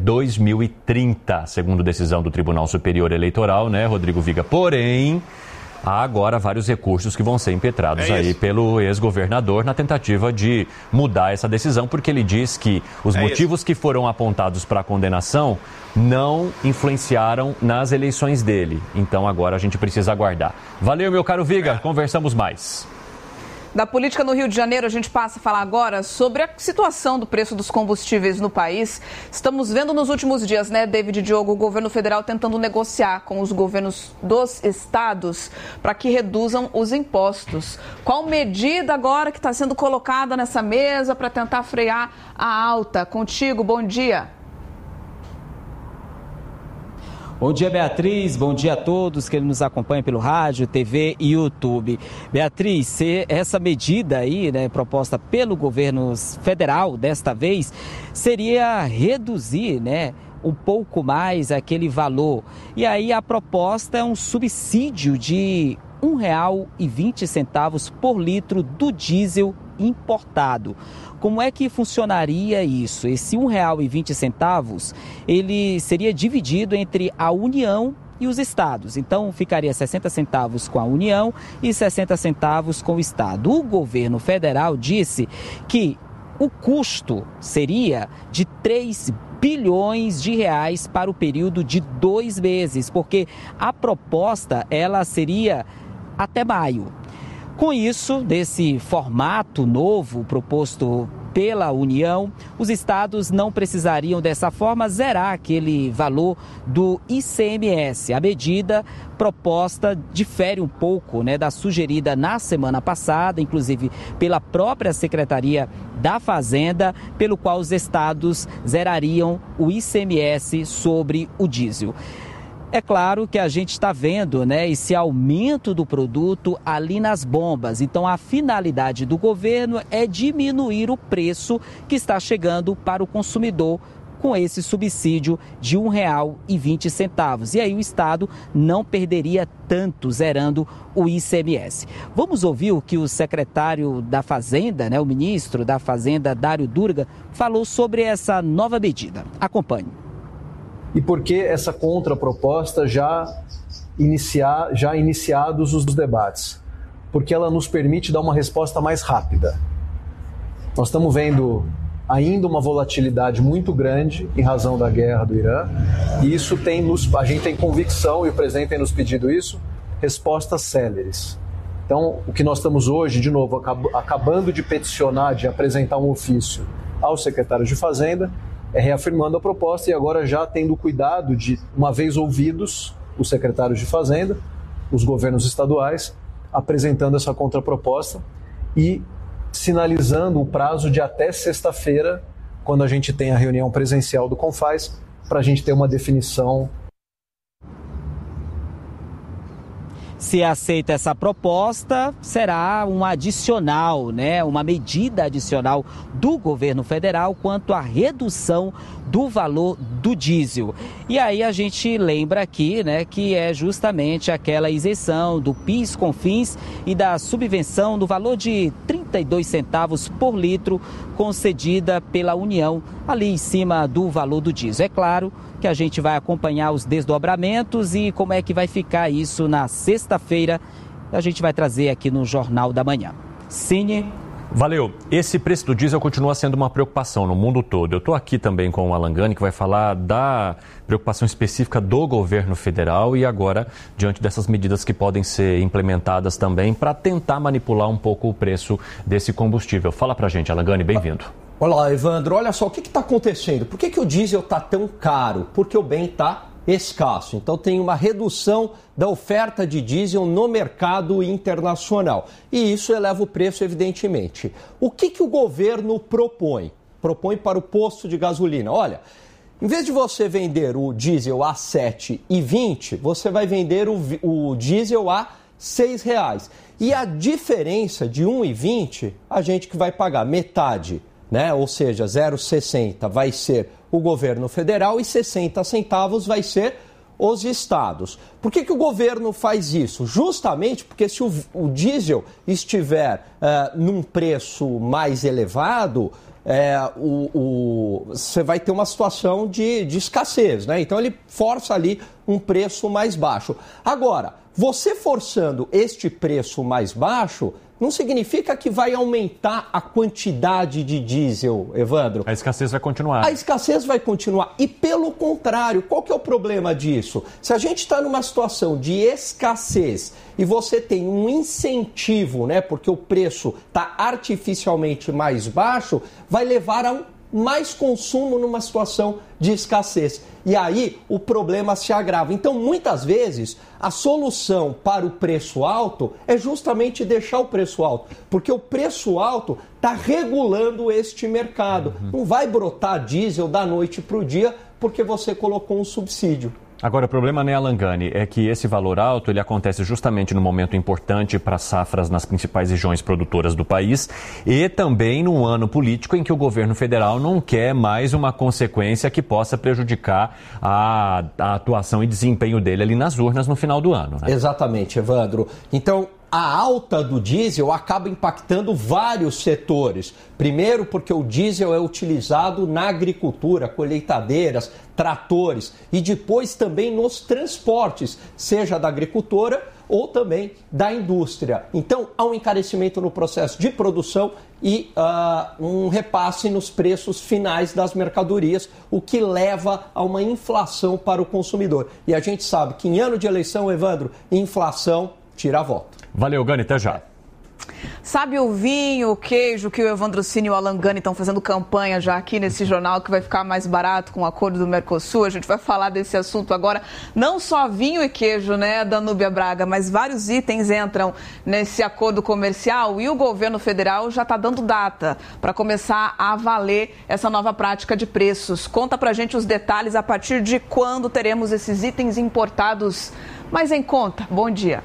2030, segundo decisão do Tribunal Superior Eleitoral, né, Rodrigo Viga? Porém, há agora vários recursos que vão ser impetrados aí pelo ex-governador na tentativa de mudar essa decisão, porque ele diz que os motivos que foram apontados para a condenação não influenciaram nas eleições dele. Então agora a gente precisa aguardar. Valeu, meu caro Viga, conversamos mais. Da política no Rio de Janeiro, a gente passa a falar agora sobre a situação do preço dos combustíveis no país. Estamos vendo nos últimos dias, né, David e Diogo, o governo federal tentando negociar com os governos dos estados para que reduzam os impostos. Qual medida agora que está sendo colocada nessa mesa para tentar frear a alta? Contigo, bom dia. Bom dia, Beatriz. Bom dia a todos que nos acompanham pelo rádio, TV e YouTube. Beatriz, se essa medida aí, né, proposta pelo governo federal desta vez, seria reduzir, né, um pouco mais aquele valor. E aí a proposta é um subsídio de R$ 1,20 por litro do diesel importado. Como é que funcionaria isso? Esse R$ 1,20, ele seria dividido entre a União e os estados. Então, ficaria 60 centavos com a União e 60 centavos com o estado. O governo federal disse que o custo seria de 3 bilhões de reais para o período de 2 meses, porque a proposta ela seria até maio. Com isso, desse formato novo proposto pela União, os estados não precisariam dessa forma zerar aquele valor do ICMS. A medida proposta difere um pouco, né, da sugerida na semana passada, inclusive pela própria Secretaria da Fazenda, pelo qual os estados zerariam o ICMS sobre o diesel. É claro que a gente está vendo, né, esse aumento do produto ali nas bombas. Então, a finalidade do governo é diminuir o preço que está chegando para o consumidor com esse subsídio de R$ 1,20. E aí o Estado não perderia tanto zerando o ICMS. Vamos ouvir o que o secretário da Fazenda, né, o ministro da Fazenda, Dário Durga, falou sobre essa nova medida. Acompanhe. E por que essa contraproposta já iniciados os debates? Porque ela nos permite dar uma resposta mais rápida. Nós estamos vendo ainda uma volatilidade muito grande em razão da guerra do Irã, e isso a gente tem convicção, e o presidente tem nos pedido isso, respostas céleres. Então, o que nós estamos hoje, de novo, acabando de peticionar, de apresentar um ofício ao secretário de Fazenda, reafirmando a proposta e agora já tendo cuidado de, uma vez ouvidos os secretários de Fazenda, os governos estaduais, apresentando essa contraproposta e sinalizando o prazo de até sexta-feira, quando a gente tem a reunião presencial do CONFAZ, para a gente ter uma definição. Se aceita essa proposta, será um adicional, né, uma medida adicional do governo federal quanto à redução do valor do diesel. E aí a gente lembra aqui, né, que é justamente aquela isenção do PIS, CONFINS e da subvenção no valor de 32 centavos por litro concedida pela União ali em cima do valor do diesel. É claro que a gente vai acompanhar os desdobramentos e como é que vai ficar isso na sexta-feira. A gente vai trazer aqui no Jornal da Manhã. Cine. Valeu. Esse preço do diesel continua sendo uma preocupação no mundo todo. Eu estou aqui também com o Alan Gani, que vai falar da preocupação específica do governo federal e agora diante dessas medidas que podem ser implementadas também para tentar manipular um pouco o preço desse combustível. Fala pra gente, Alan Gani, bem-vindo. Olá, Evandro. Olha só, o que está acontecendo? Por que o diesel está tão caro? Porque o bem está escasso. Então tem uma redução da oferta de diesel no mercado internacional. E isso eleva o preço, evidentemente. O que o governo propõe? Propõe para o posto de gasolina. Olha, em vez de você vender o diesel a R$ 7,20, você vai vender o diesel a R$ 6,00. E a diferença de R$ 1,20, a gente que vai pagar metade, né? Ou seja, 0,60 vai ser o governo federal e 60 centavos vai ser os estados. Por que o governo faz isso? Justamente porque se o diesel estiver num preço mais elevado, você vai ter uma situação de escassez, né? Então ele força ali um preço mais baixo. Agora, você forçando este preço mais baixo, não significa que vai aumentar a quantidade de diesel, Evandro. A escassez vai continuar. A escassez vai continuar. E pelo contrário, qual que é o problema disso? Se a gente está numa situação de escassez e você tem um incentivo, né, porque o preço está artificialmente mais baixo, vai levar a mais consumo numa situação de escassez. E aí o problema se agrava. Então, muitas vezes, a solução para o preço alto é justamente deixar o preço alto. Porque o preço alto está regulando este mercado. Não vai brotar diesel da noite para o dia porque você colocou um subsídio. Agora, o problema, né, Alangani, é que esse valor alto ele acontece justamente no momento importante para safras nas principais regiões produtoras do país e também num ano político em que o governo federal não quer mais uma consequência que possa prejudicar a atuação e desempenho dele ali nas urnas no final do ano, né? Exatamente, Evandro. Então, a alta do diesel acaba impactando vários setores. Primeiro, porque o diesel é utilizado na agricultura, colheitadeiras, tratores e depois também nos transportes, seja da agricultura ou também da indústria. Então, há um encarecimento no processo de produção e um repasse nos preços finais das mercadorias, o que leva a uma inflação para o consumidor. E a gente sabe que em ano de eleição, Evandro, inflação tira voto. Valeu, Gani, até já. Sabe o vinho, o queijo que o Evandro Cini e o Alan Gani estão fazendo campanha já aqui nesse jornal que vai ficar mais barato com o acordo do Mercosul? A gente vai falar desse assunto agora. Não só vinho e queijo, né, Danúbia Braga, mas vários itens entram nesse acordo comercial e o governo federal já está dando data para começar a valer essa nova prática de preços. Conta pra gente os detalhes a partir de quando teremos esses itens importados mais em conta. Bom dia.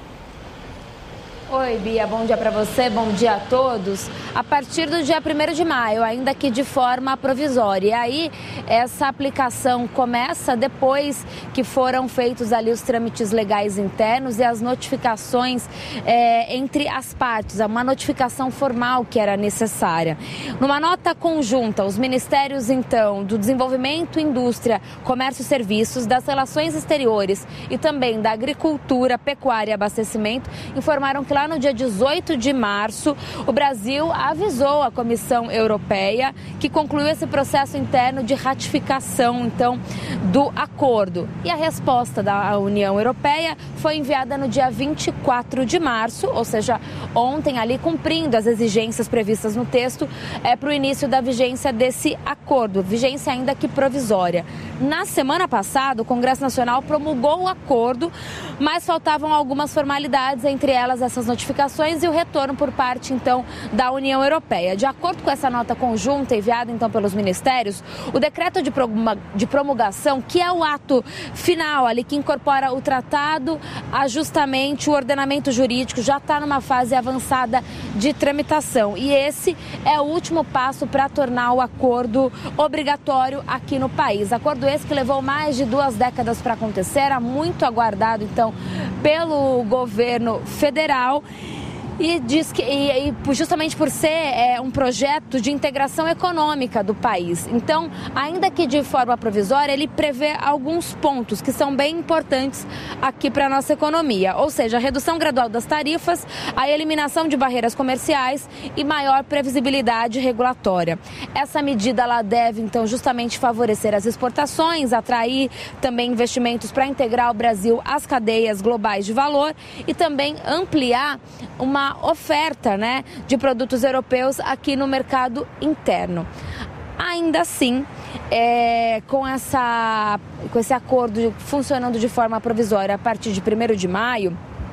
Oi, Bia, bom dia para você, bom dia a todos. A partir do dia 1º de maio, ainda que de forma provisória. E aí, essa aplicação começa depois que foram feitos ali os trâmites legais internos e as notificações entre as partes, uma notificação formal que era necessária. Numa nota conjunta, os ministérios, então, do Desenvolvimento, Indústria, Comércio e Serviços, das Relações Exteriores e também da Agricultura, Pecuária e Abastecimento, informaram que lá no dia 18 de março, o Brasil avisou a Comissão Europeia que concluiu esse processo interno de ratificação, então, do acordo. E a resposta da União Europeia foi enviada no dia 24 de março, ou seja, ontem, ali cumprindo as exigências previstas no texto, para o início da vigência desse acordo, vigência ainda que provisória. Na semana passada, o Congresso Nacional promulgou o acordo, mas faltavam algumas formalidades, entre elas essas notificações e o retorno por parte, então, da União Europeia. De acordo com essa nota conjunta enviada, então, pelos ministérios, o decreto de promulgação, que é o ato final ali, que incorpora o tratado, justamente o ordenamento jurídico, já está numa fase avançada de tramitação. E esse é o último passo para tornar o acordo obrigatório aqui no país. Acordo esse que levou mais de 2 décadas para acontecer, era muito aguardado, então, pelo governo federal. E diz que justamente por ser um projeto de integração econômica do país. Então, ainda que de forma provisória, ele prevê alguns pontos que são bem importantes aqui para a nossa economia. Ou seja, a redução gradual das tarifas, a eliminação de barreiras comerciais e maior previsibilidade regulatória. Essa medida ela deve, então, justamente favorecer as exportações, atrair também investimentos para integrar o Brasil às cadeias globais de valor e também ampliar uma oferta, né, de produtos europeus aqui no mercado interno. Ainda assim, com esse acordo funcionando de forma provisória a partir de 1º de maio,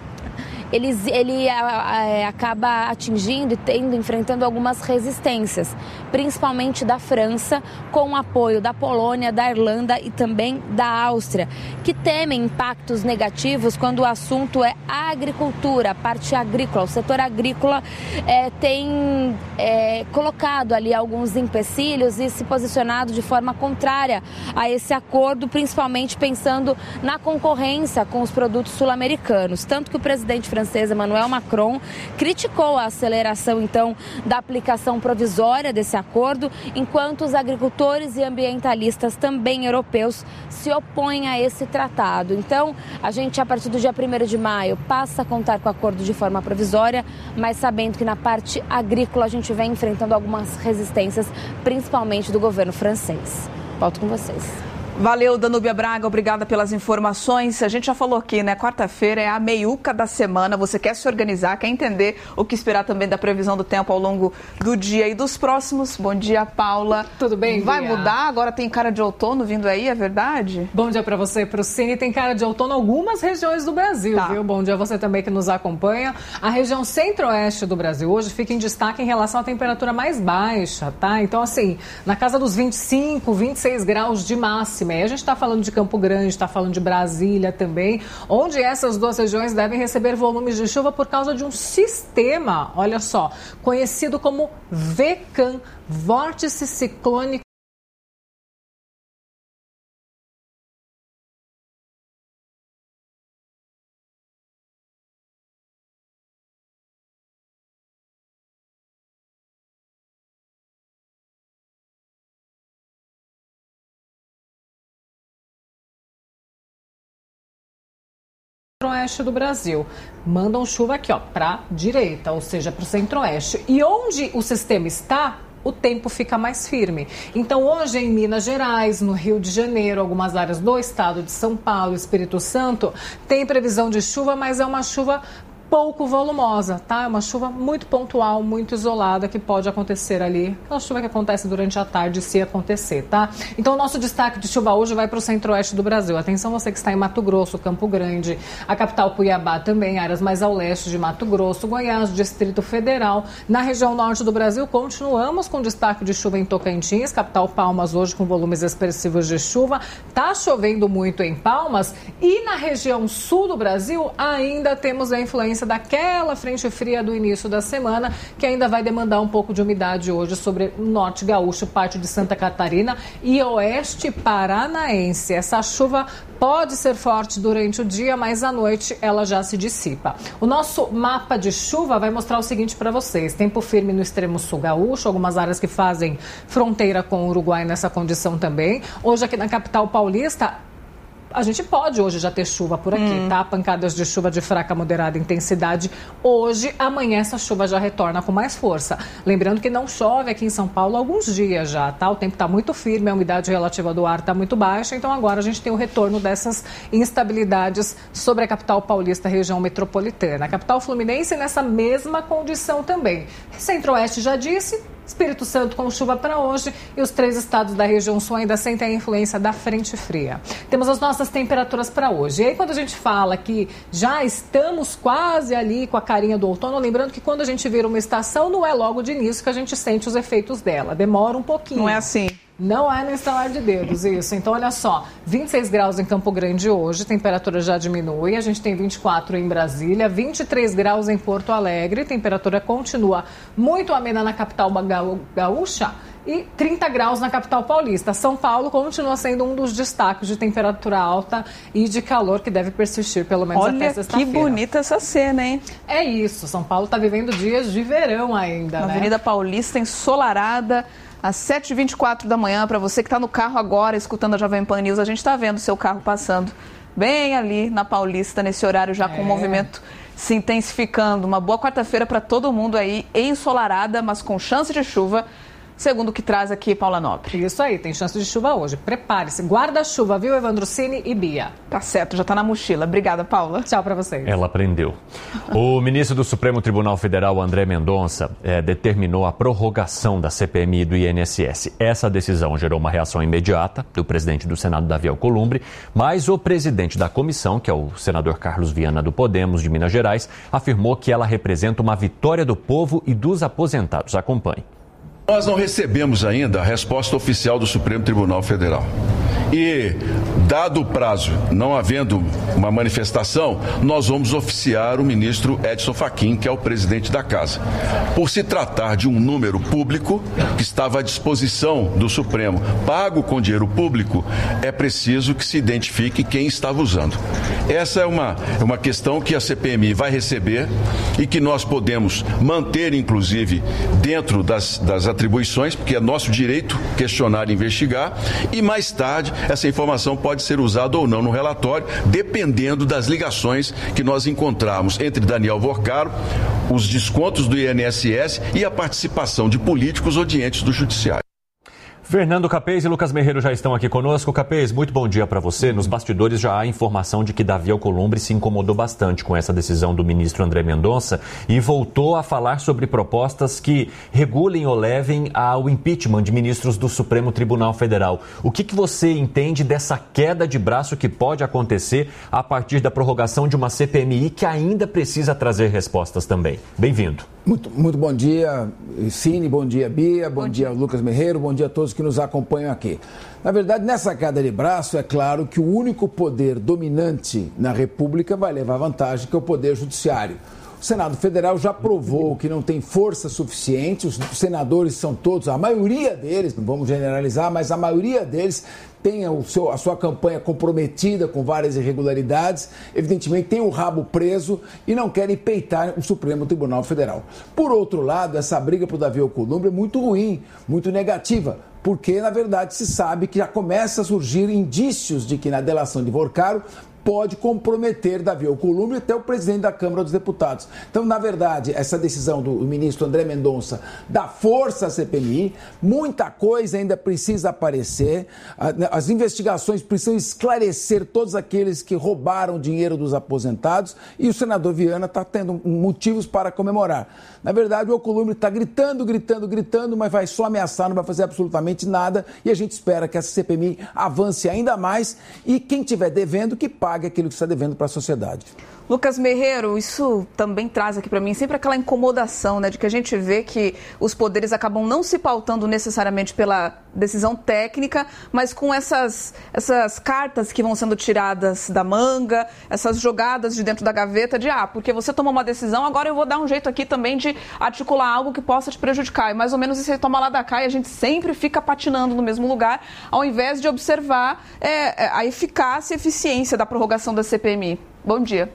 ele acaba atingindo e enfrentando algumas resistências, principalmente da França, com o apoio da Polônia, da Irlanda e também da Áustria, que temem impactos negativos quando o assunto é a agricultura, a parte agrícola. O setor agrícola tem colocado ali alguns empecilhos e se posicionado de forma contrária a esse acordo, principalmente pensando na concorrência com os produtos sul-americanos. Tanto que o presidente francês francês Emmanuel Macron criticou a aceleração, então, da aplicação provisória desse acordo, enquanto os agricultores e ambientalistas também europeus se opõem a esse tratado. Então, a gente, a partir do dia 1º de maio, passa a contar com o acordo de forma provisória, mas sabendo que na parte agrícola a gente vem enfrentando algumas resistências, principalmente do governo francês. Volto com vocês. Valeu, Danúbia Braga, obrigada pelas informações. A gente já falou aqui, né? Quarta-feira é a meiuca da semana. Você quer se organizar, quer entender o que esperar também da previsão do tempo ao longo do dia e dos próximos. Bom dia, Paula. Tudo bem, Vai Bia? mudar? Agora tem cara de outono vindo aí, é verdade? Bom dia para você, para o Cine. Tem cara de outono em algumas regiões do Brasil, viu? Bom dia a você também que nos acompanha. A região centro-oeste do Brasil hoje fica em destaque em relação à temperatura mais baixa, tá? Então, assim, na casa dos 25, 26 graus de máxima. E a gente está falando de Campo Grande, está falando de Brasília também, onde essas duas regiões devem receber volumes de chuva por causa de um sistema, olha só, conhecido como VCAM, Vórtice Ciclônico centro-oeste do Brasil. Mandam chuva aqui, ó, para a direita, ou seja, para o centro-oeste. E onde o sistema está, o tempo fica mais firme. Então, hoje em Minas Gerais, no Rio de Janeiro, algumas áreas do estado de São Paulo, Espírito Santo, tem previsão de chuva, mas é uma chuva pouco volumosa, tá? É uma chuva muito pontual, muito isolada, que pode acontecer ali. Aquela chuva que acontece durante a tarde, se acontecer, tá? Então, o nosso destaque de chuva hoje vai para o centro-oeste do Brasil. Atenção você que está em Mato Grosso, Campo Grande, a capital Cuiabá também, áreas mais ao leste de Mato Grosso, Goiás, Distrito Federal. Na região norte do Brasil, continuamos com destaque de chuva em Tocantins, capital Palmas hoje com volumes expressivos de chuva. Tá chovendo muito em Palmas e na região sul do Brasil ainda temos a influência daquela frente fria do início da semana, que ainda vai demandar um pouco de umidade hoje sobre o norte gaúcho, parte de Santa Catarina e oeste paranaense. Essa chuva pode ser forte durante o dia, mas à noite ela já se dissipa. O nosso mapa de chuva vai mostrar o seguinte para vocês: tempo firme no extremo sul gaúcho, algumas áreas que fazem fronteira com o Uruguai nessa condição também. Hoje aqui na capital paulista, a gente pode hoje já ter chuva por aqui, tá? Pancadas de chuva de fraca a moderada intensidade. Hoje, amanhã, essa chuva já retorna com mais força. Lembrando que não chove aqui em São Paulo há alguns dias já, tá? O tempo está muito firme, a umidade relativa do ar está muito baixa. Então, agora a gente tem o retorno dessas instabilidades sobre a capital paulista, região metropolitana. A capital fluminense nessa mesma condição também. Centro-oeste já disse, Espírito Santo com chuva para hoje e os 3 estados da região sul ainda sentem a influência da frente fria. Temos as nossas temperaturas para hoje. E aí quando a gente fala que já estamos quase ali com a carinha do outono, lembrando que quando a gente vira uma estação não é logo de início que a gente sente os efeitos dela. Demora um pouquinho. Não é assim. Não é no estalar de dedos, isso. Então, olha só, 26 graus em Campo Grande hoje, temperatura já diminui, a gente tem 24 em Brasília, 23 graus em Porto Alegre, temperatura continua muito amena na capital gaúcha e 30 graus na capital paulista. São Paulo continua sendo um dos destaques de temperatura alta e de calor que deve persistir pelo menos até sexta-feira. Olha que bonita essa cena, hein? É isso, São Paulo está vivendo dias de verão ainda, Na né? Avenida Paulista, ensolarada, às 7h24 da manhã, para você que está no carro agora, escutando a Jovem Pan News, a gente está vendo o seu carro passando bem ali na Paulista, nesse horário já com o movimento se intensificando. Uma boa quarta-feira para todo mundo aí, ensolarada, mas com chance de chuva, segundo o que traz aqui Paula Nobre. Isso aí, tem chance de chuva hoje. Prepare-se, guarda-chuva, viu, Evandro Cini e Bia? Tá certo, já tá na mochila. Obrigada, Paula. Tchau para vocês. Ela aprendeu. O ministro do Supremo Tribunal Federal, André Mendonça, determinou a prorrogação da CPMI do INSS. Essa decisão gerou uma reação imediata do presidente do Senado, Davi Alcolumbre, mas o presidente da comissão, que é o senador Carlos Viana do Podemos, de Minas Gerais, afirmou que ela representa uma vitória do povo e dos aposentados. Acompanhe. Nós não recebemos ainda a resposta oficial do Supremo Tribunal Federal. E, dado o prazo, não havendo uma manifestação, nós vamos oficiar o ministro Edson Fachin, que é o presidente da Casa. Por se tratar de um número público que estava à disposição do Supremo, pago com dinheiro público, é preciso que se identifique quem estava usando. Essa é uma questão que a CPMI vai receber e que nós podemos manter, inclusive, dentro das atribuições, porque é nosso direito questionar e investigar, e mais tarde essa informação pode ser usada ou não no relatório, dependendo das ligações que nós encontrarmos entre Daniel Vorcaro, os descontos do INSS e a participação de políticos ou de entes do Judiciário. Fernando Capês e Lucas Merreiro já estão aqui conosco. Capês, muito bom dia para você. Nos bastidores já há informação de que Davi Alcolumbre se incomodou bastante com essa decisão do ministro André Mendonça e voltou a falar sobre propostas que regulem ou levem ao impeachment de ministros do Supremo Tribunal Federal. O que você entende dessa queda de braço que pode acontecer a partir da prorrogação de uma CPMI que ainda precisa trazer respostas também? Bem-vindo. Muito bom dia, Cine, bom dia, Bia, bom dia, Lucas Merreiro, bom dia a todos que nos acompanham aqui. Na verdade, nessa queda de braço, é claro que o único poder dominante na República vai levar vantagem, que é o Poder Judiciário. O Senado Federal já provou que não tem força suficiente, os senadores são todos, a maioria deles, não vamos generalizar, mas a maioria deles tem a sua campanha comprometida com várias irregularidades, evidentemente tem o rabo preso e não querem peitar o Supremo Tribunal Federal. Por outro lado, essa briga para o Davi Alcolumbre é muito ruim, muito negativa, porque na verdade se sabe que já começa a surgir indícios de que na delação de Vorcaro pode comprometer Davi Alcolumbre até o presidente da Câmara dos Deputados. Então, na verdade, essa decisão do ministro André Mendonça dá força à CPMI, muita coisa ainda precisa aparecer, as investigações precisam esclarecer todos aqueles que roubaram dinheiro dos aposentados e o senador Viana está tendo motivos para comemorar. Na verdade, o Alcolumbre está gritando, mas vai só ameaçar, não vai fazer absolutamente nada e a gente espera que essa CPMI avance ainda mais e quem estiver devendo que pague aquilo que está devendo para a sociedade. Lucas Merreiro, isso também traz aqui para mim sempre aquela incomodação, né, de que a gente vê que os poderes acabam não se pautando necessariamente pela decisão técnica, mas com essas cartas que vão sendo tiradas da manga, essas jogadas de dentro da gaveta de, porque você tomou uma decisão, agora eu vou dar um jeito aqui também de articular algo que possa te prejudicar. E mais ou menos isso toma lá da cá e a gente sempre fica patinando no mesmo lugar, ao invés de observar a eficácia e eficiência da prorrogação da CPMI. Bom dia.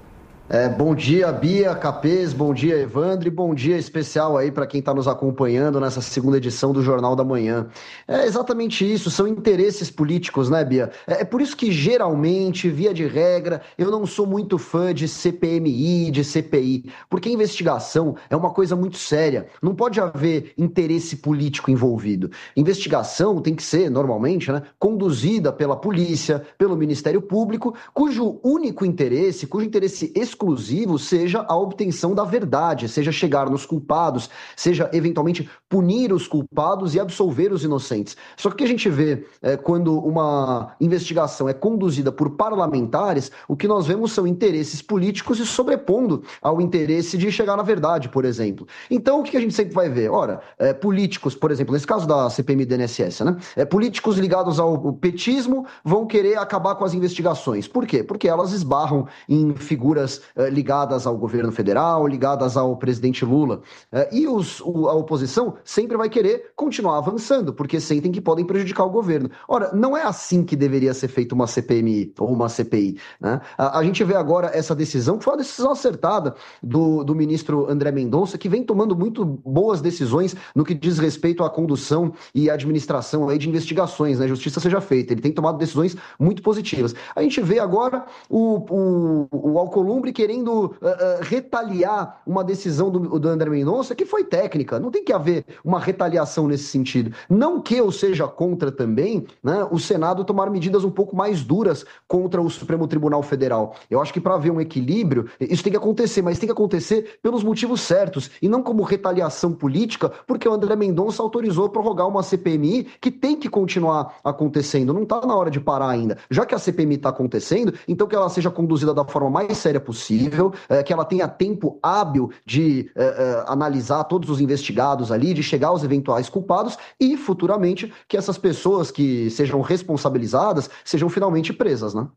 Bom dia, Bia, Capês, bom dia, Evandro, e bom dia especial aí para quem está nos acompanhando nessa segunda edição do Jornal da Manhã. É exatamente isso, são interesses políticos, né, Bia? É por isso que, geralmente, via de regra, eu não sou muito fã de CPMI, de CPI, porque a investigação é uma coisa muito séria, não pode haver interesse político envolvido. Investigação tem que ser, normalmente, né, conduzida pela polícia, pelo Ministério Público, cujo interesse exclusivo seja a obtenção da verdade, seja chegar nos culpados, seja eventualmente punir os culpados e absolver os inocentes. Só que o que a gente vê quando uma investigação é conduzida por parlamentares, o que nós vemos são interesses políticos se sobrepondo ao interesse de chegar na verdade, por exemplo. Então, o que a gente sempre vai ver? Ora, políticos, por exemplo, nesse caso da CPMI do INSS, né? Políticos ligados ao petismo vão querer acabar com as investigações. Por quê? Porque elas esbarram em figuras ligadas ao governo federal, ligadas ao presidente Lula. E a oposição sempre vai querer continuar avançando, porque sentem que podem prejudicar o governo. Ora, não é assim que deveria ser feita uma CPMI ou uma CPI, né? A gente vê agora essa decisão, que foi uma decisão acertada do ministro André Mendonça, que vem tomando muito boas decisões no que diz respeito à condução e administração aí de investigações, né? Justiça seja feita. Ele tem tomado decisões muito positivas. A gente vê agora o Alcolumbre querendo retaliar uma decisão do André Mendonça que foi técnica. Não tem que haver uma retaliação nesse sentido. Não que eu seja contra também, né, o Senado tomar medidas um pouco mais duras contra o Supremo Tribunal Federal. Eu acho que para haver um equilíbrio, isso tem que acontecer, mas tem que acontecer pelos motivos certos e não como retaliação política, porque o André Mendonça autorizou prorrogar uma CPMI que tem que continuar acontecendo. Não está na hora de parar ainda. Já que a CPMI está acontecendo, então que ela seja conduzida da forma mais séria possível, possível, que ela tenha tempo hábil de analisar todos os investigados ali, de chegar aos eventuais culpados e, futuramente, que essas pessoas que sejam responsabilizadas sejam finalmente presas, né?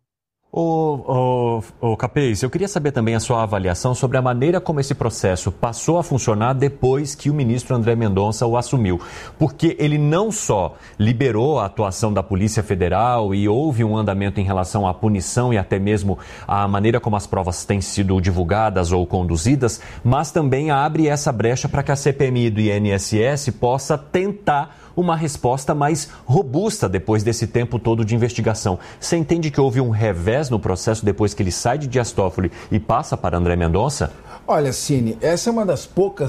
Capês, eu queria saber também a sua avaliação sobre a maneira como esse processo passou a funcionar depois que o ministro André Mendonça o assumiu. Porque ele não só liberou a atuação da Polícia Federal e houve um andamento em relação à punição e até mesmo à maneira como as provas têm sido divulgadas ou conduzidas, mas também abre essa brecha para que a CPMI do INSS possa tentar uma resposta mais robusta depois desse tempo todo de investigação. Você entende que houve um revés no processo depois que ele sai de Dias Toffoli e passa para André Mendonça? Olha, Cine, essa é uma das poucas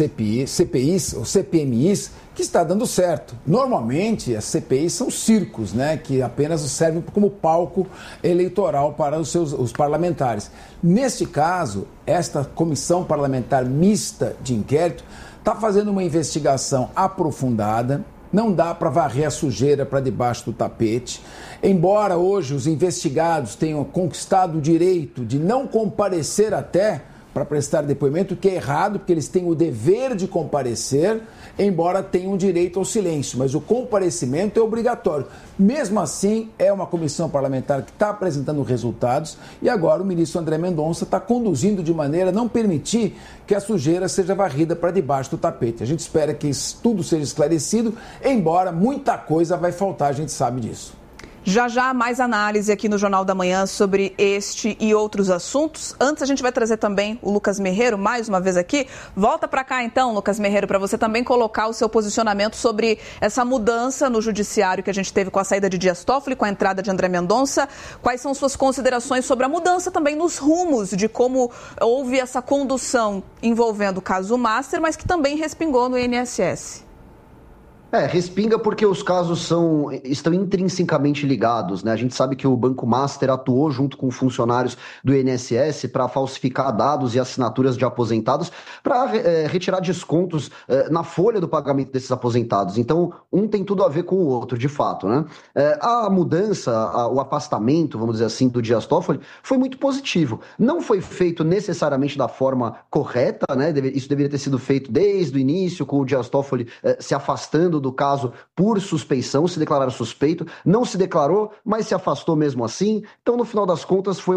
CPIs ou CPMIs que está dando certo. Normalmente, as CPIs são circos, né, que apenas servem como palco eleitoral para os parlamentares. Neste caso, esta comissão parlamentar mista de inquérito está fazendo uma investigação aprofundada. Não dá para varrer a sujeira para debaixo do tapete. Embora hoje os investigados tenham conquistado o direito de não comparecer até para prestar depoimento, que é errado, porque eles têm o dever de comparecer, embora tenham direito ao silêncio. Mas o comparecimento é obrigatório. Mesmo assim, é uma comissão parlamentar que está apresentando resultados e agora o ministro André Mendonça está conduzindo de maneira a não permitir que a sujeira seja varrida para debaixo do tapete. A gente espera que tudo seja esclarecido, embora muita coisa vai faltar, a gente sabe disso. Já mais análise aqui no Jornal da Manhã sobre este e outros assuntos. Antes a gente vai trazer também o Lucas Merreiro, mais uma vez aqui. Volta para cá então, Lucas Merreiro, para você também colocar o seu posicionamento sobre essa mudança no judiciário que a gente teve com a saída de Dias Toffoli, com a entrada de André Mendonça. Quais são suas considerações sobre a mudança também nos rumos de como houve essa condução envolvendo o caso Master, mas que também respingou no INSS? Respinga porque os casos estão intrinsecamente ligados, né? A gente sabe que o Banco Master atuou junto com funcionários do INSS para falsificar dados e assinaturas de aposentados para retirar descontos na folha do pagamento desses aposentados. Então, um tem tudo a ver com o outro, de fato, né? A mudança, o afastamento, vamos dizer assim, do Dias Toffoli foi muito positivo. Não foi feito necessariamente da forma correta, né? Isso deveria ter sido feito desde o início, com o Dias Toffoli se afastando do caso por suspeição, se declararam suspeito, não se declarou, mas se afastou mesmo assim. Então, no final das contas, foi